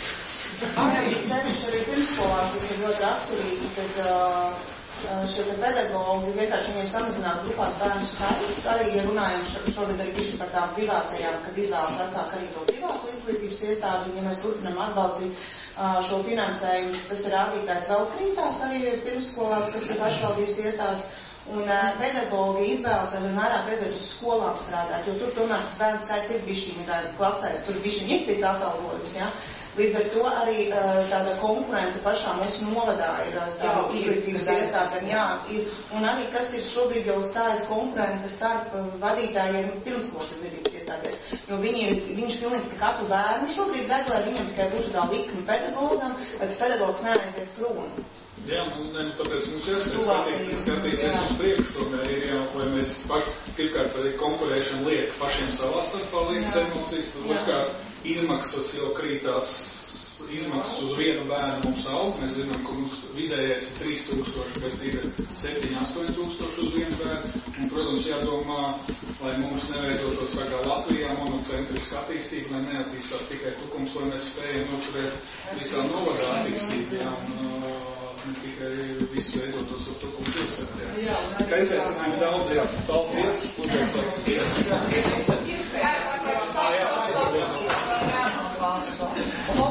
Arī sevišķi arī pirmskolās, tas ir ļoti raksturīgi, kad uh, šie pedagogi vienkārši viņiem samazināt grupās bērnu skaits. Arī, ja runājam šogad arī bišķi par tām privātajām, kad izvēlas vecāk arī to privātu izglītības iestādi, un ja mēs turpinam atbalstīt uh, šo finansējumu, tas ir rādītājs vēl krītās arī pirmskolās, kas ir pašvaldības iestādes. Un uh, pedagogi izvēlas ar vairāk redzēt uz skolām strādāt, jo tur tomēr tas bērnu skaits ir bišķiņi klasēs, tur bišķiņi ir cits atalgojums, ja? Līdz ar to arī uh, tāda konkurence pašā mūsu novadā ir tāda izglītības iestādēm, jā, ir, un arī kas ir šobrīd jau stājas konkurence starp uh, vadītājiem pirmskolas izglītības iestādēs, jo viņi ir, viņš pilnīgi par katru bērnu šobrīd deg, lai viņam tikai būtu tā likme pedagogam, lai tas pedagogs neaiziet prom. Jā, nu, ne, tāpēc mums jāskatīt, skatīties uz priekšu, tomēr ir jau, lai mēs paši, pirmkārt, par konkurēšanu liek pašiem savā starpā liekas emocijas, tad otrkārt izmaksas jau krītās, izmaksas uz vienu bērnu mums aug, mēs zinām, ka mums vidējais ir trīs tūkstoši, bet ir septiņi astoņi tūkstoši uz vienu bērnu, un, protams, jādomā, lai mums neveidotos tā kā Latvijā monocentriska attīstība, lai neattīstās tikai Tukums, lai mēs spējam noturēt visā novadā attīstību, jā, un, ne tikai visu veidotos ar Tukumu pilsētā. Jā, kā izaicinājumi daudz, jā. Paldies, lūdzu, laiks pieci. Jā, jā, jā.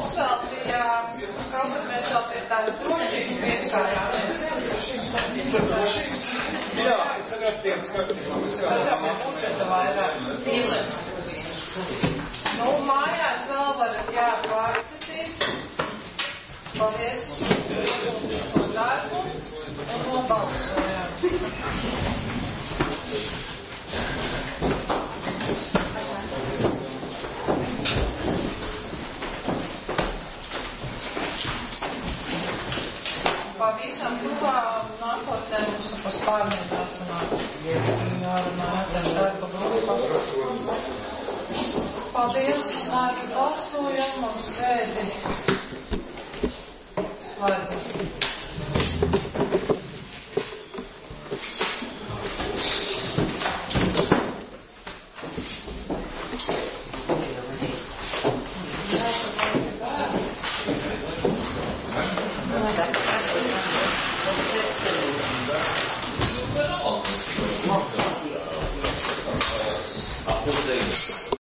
Jā, tas ir ar dienas kārtībā. Tas jau ir budžeta vairāk. Nu, mājās vēl varat, jā, pārskatīt. Paldies par darbu un nobalsojām. Pavisam tuvā nākotnē mums par pārmētāšanām jārunā ar darba grupu. Paldies, nāki balsojam un sēdi slēdzam.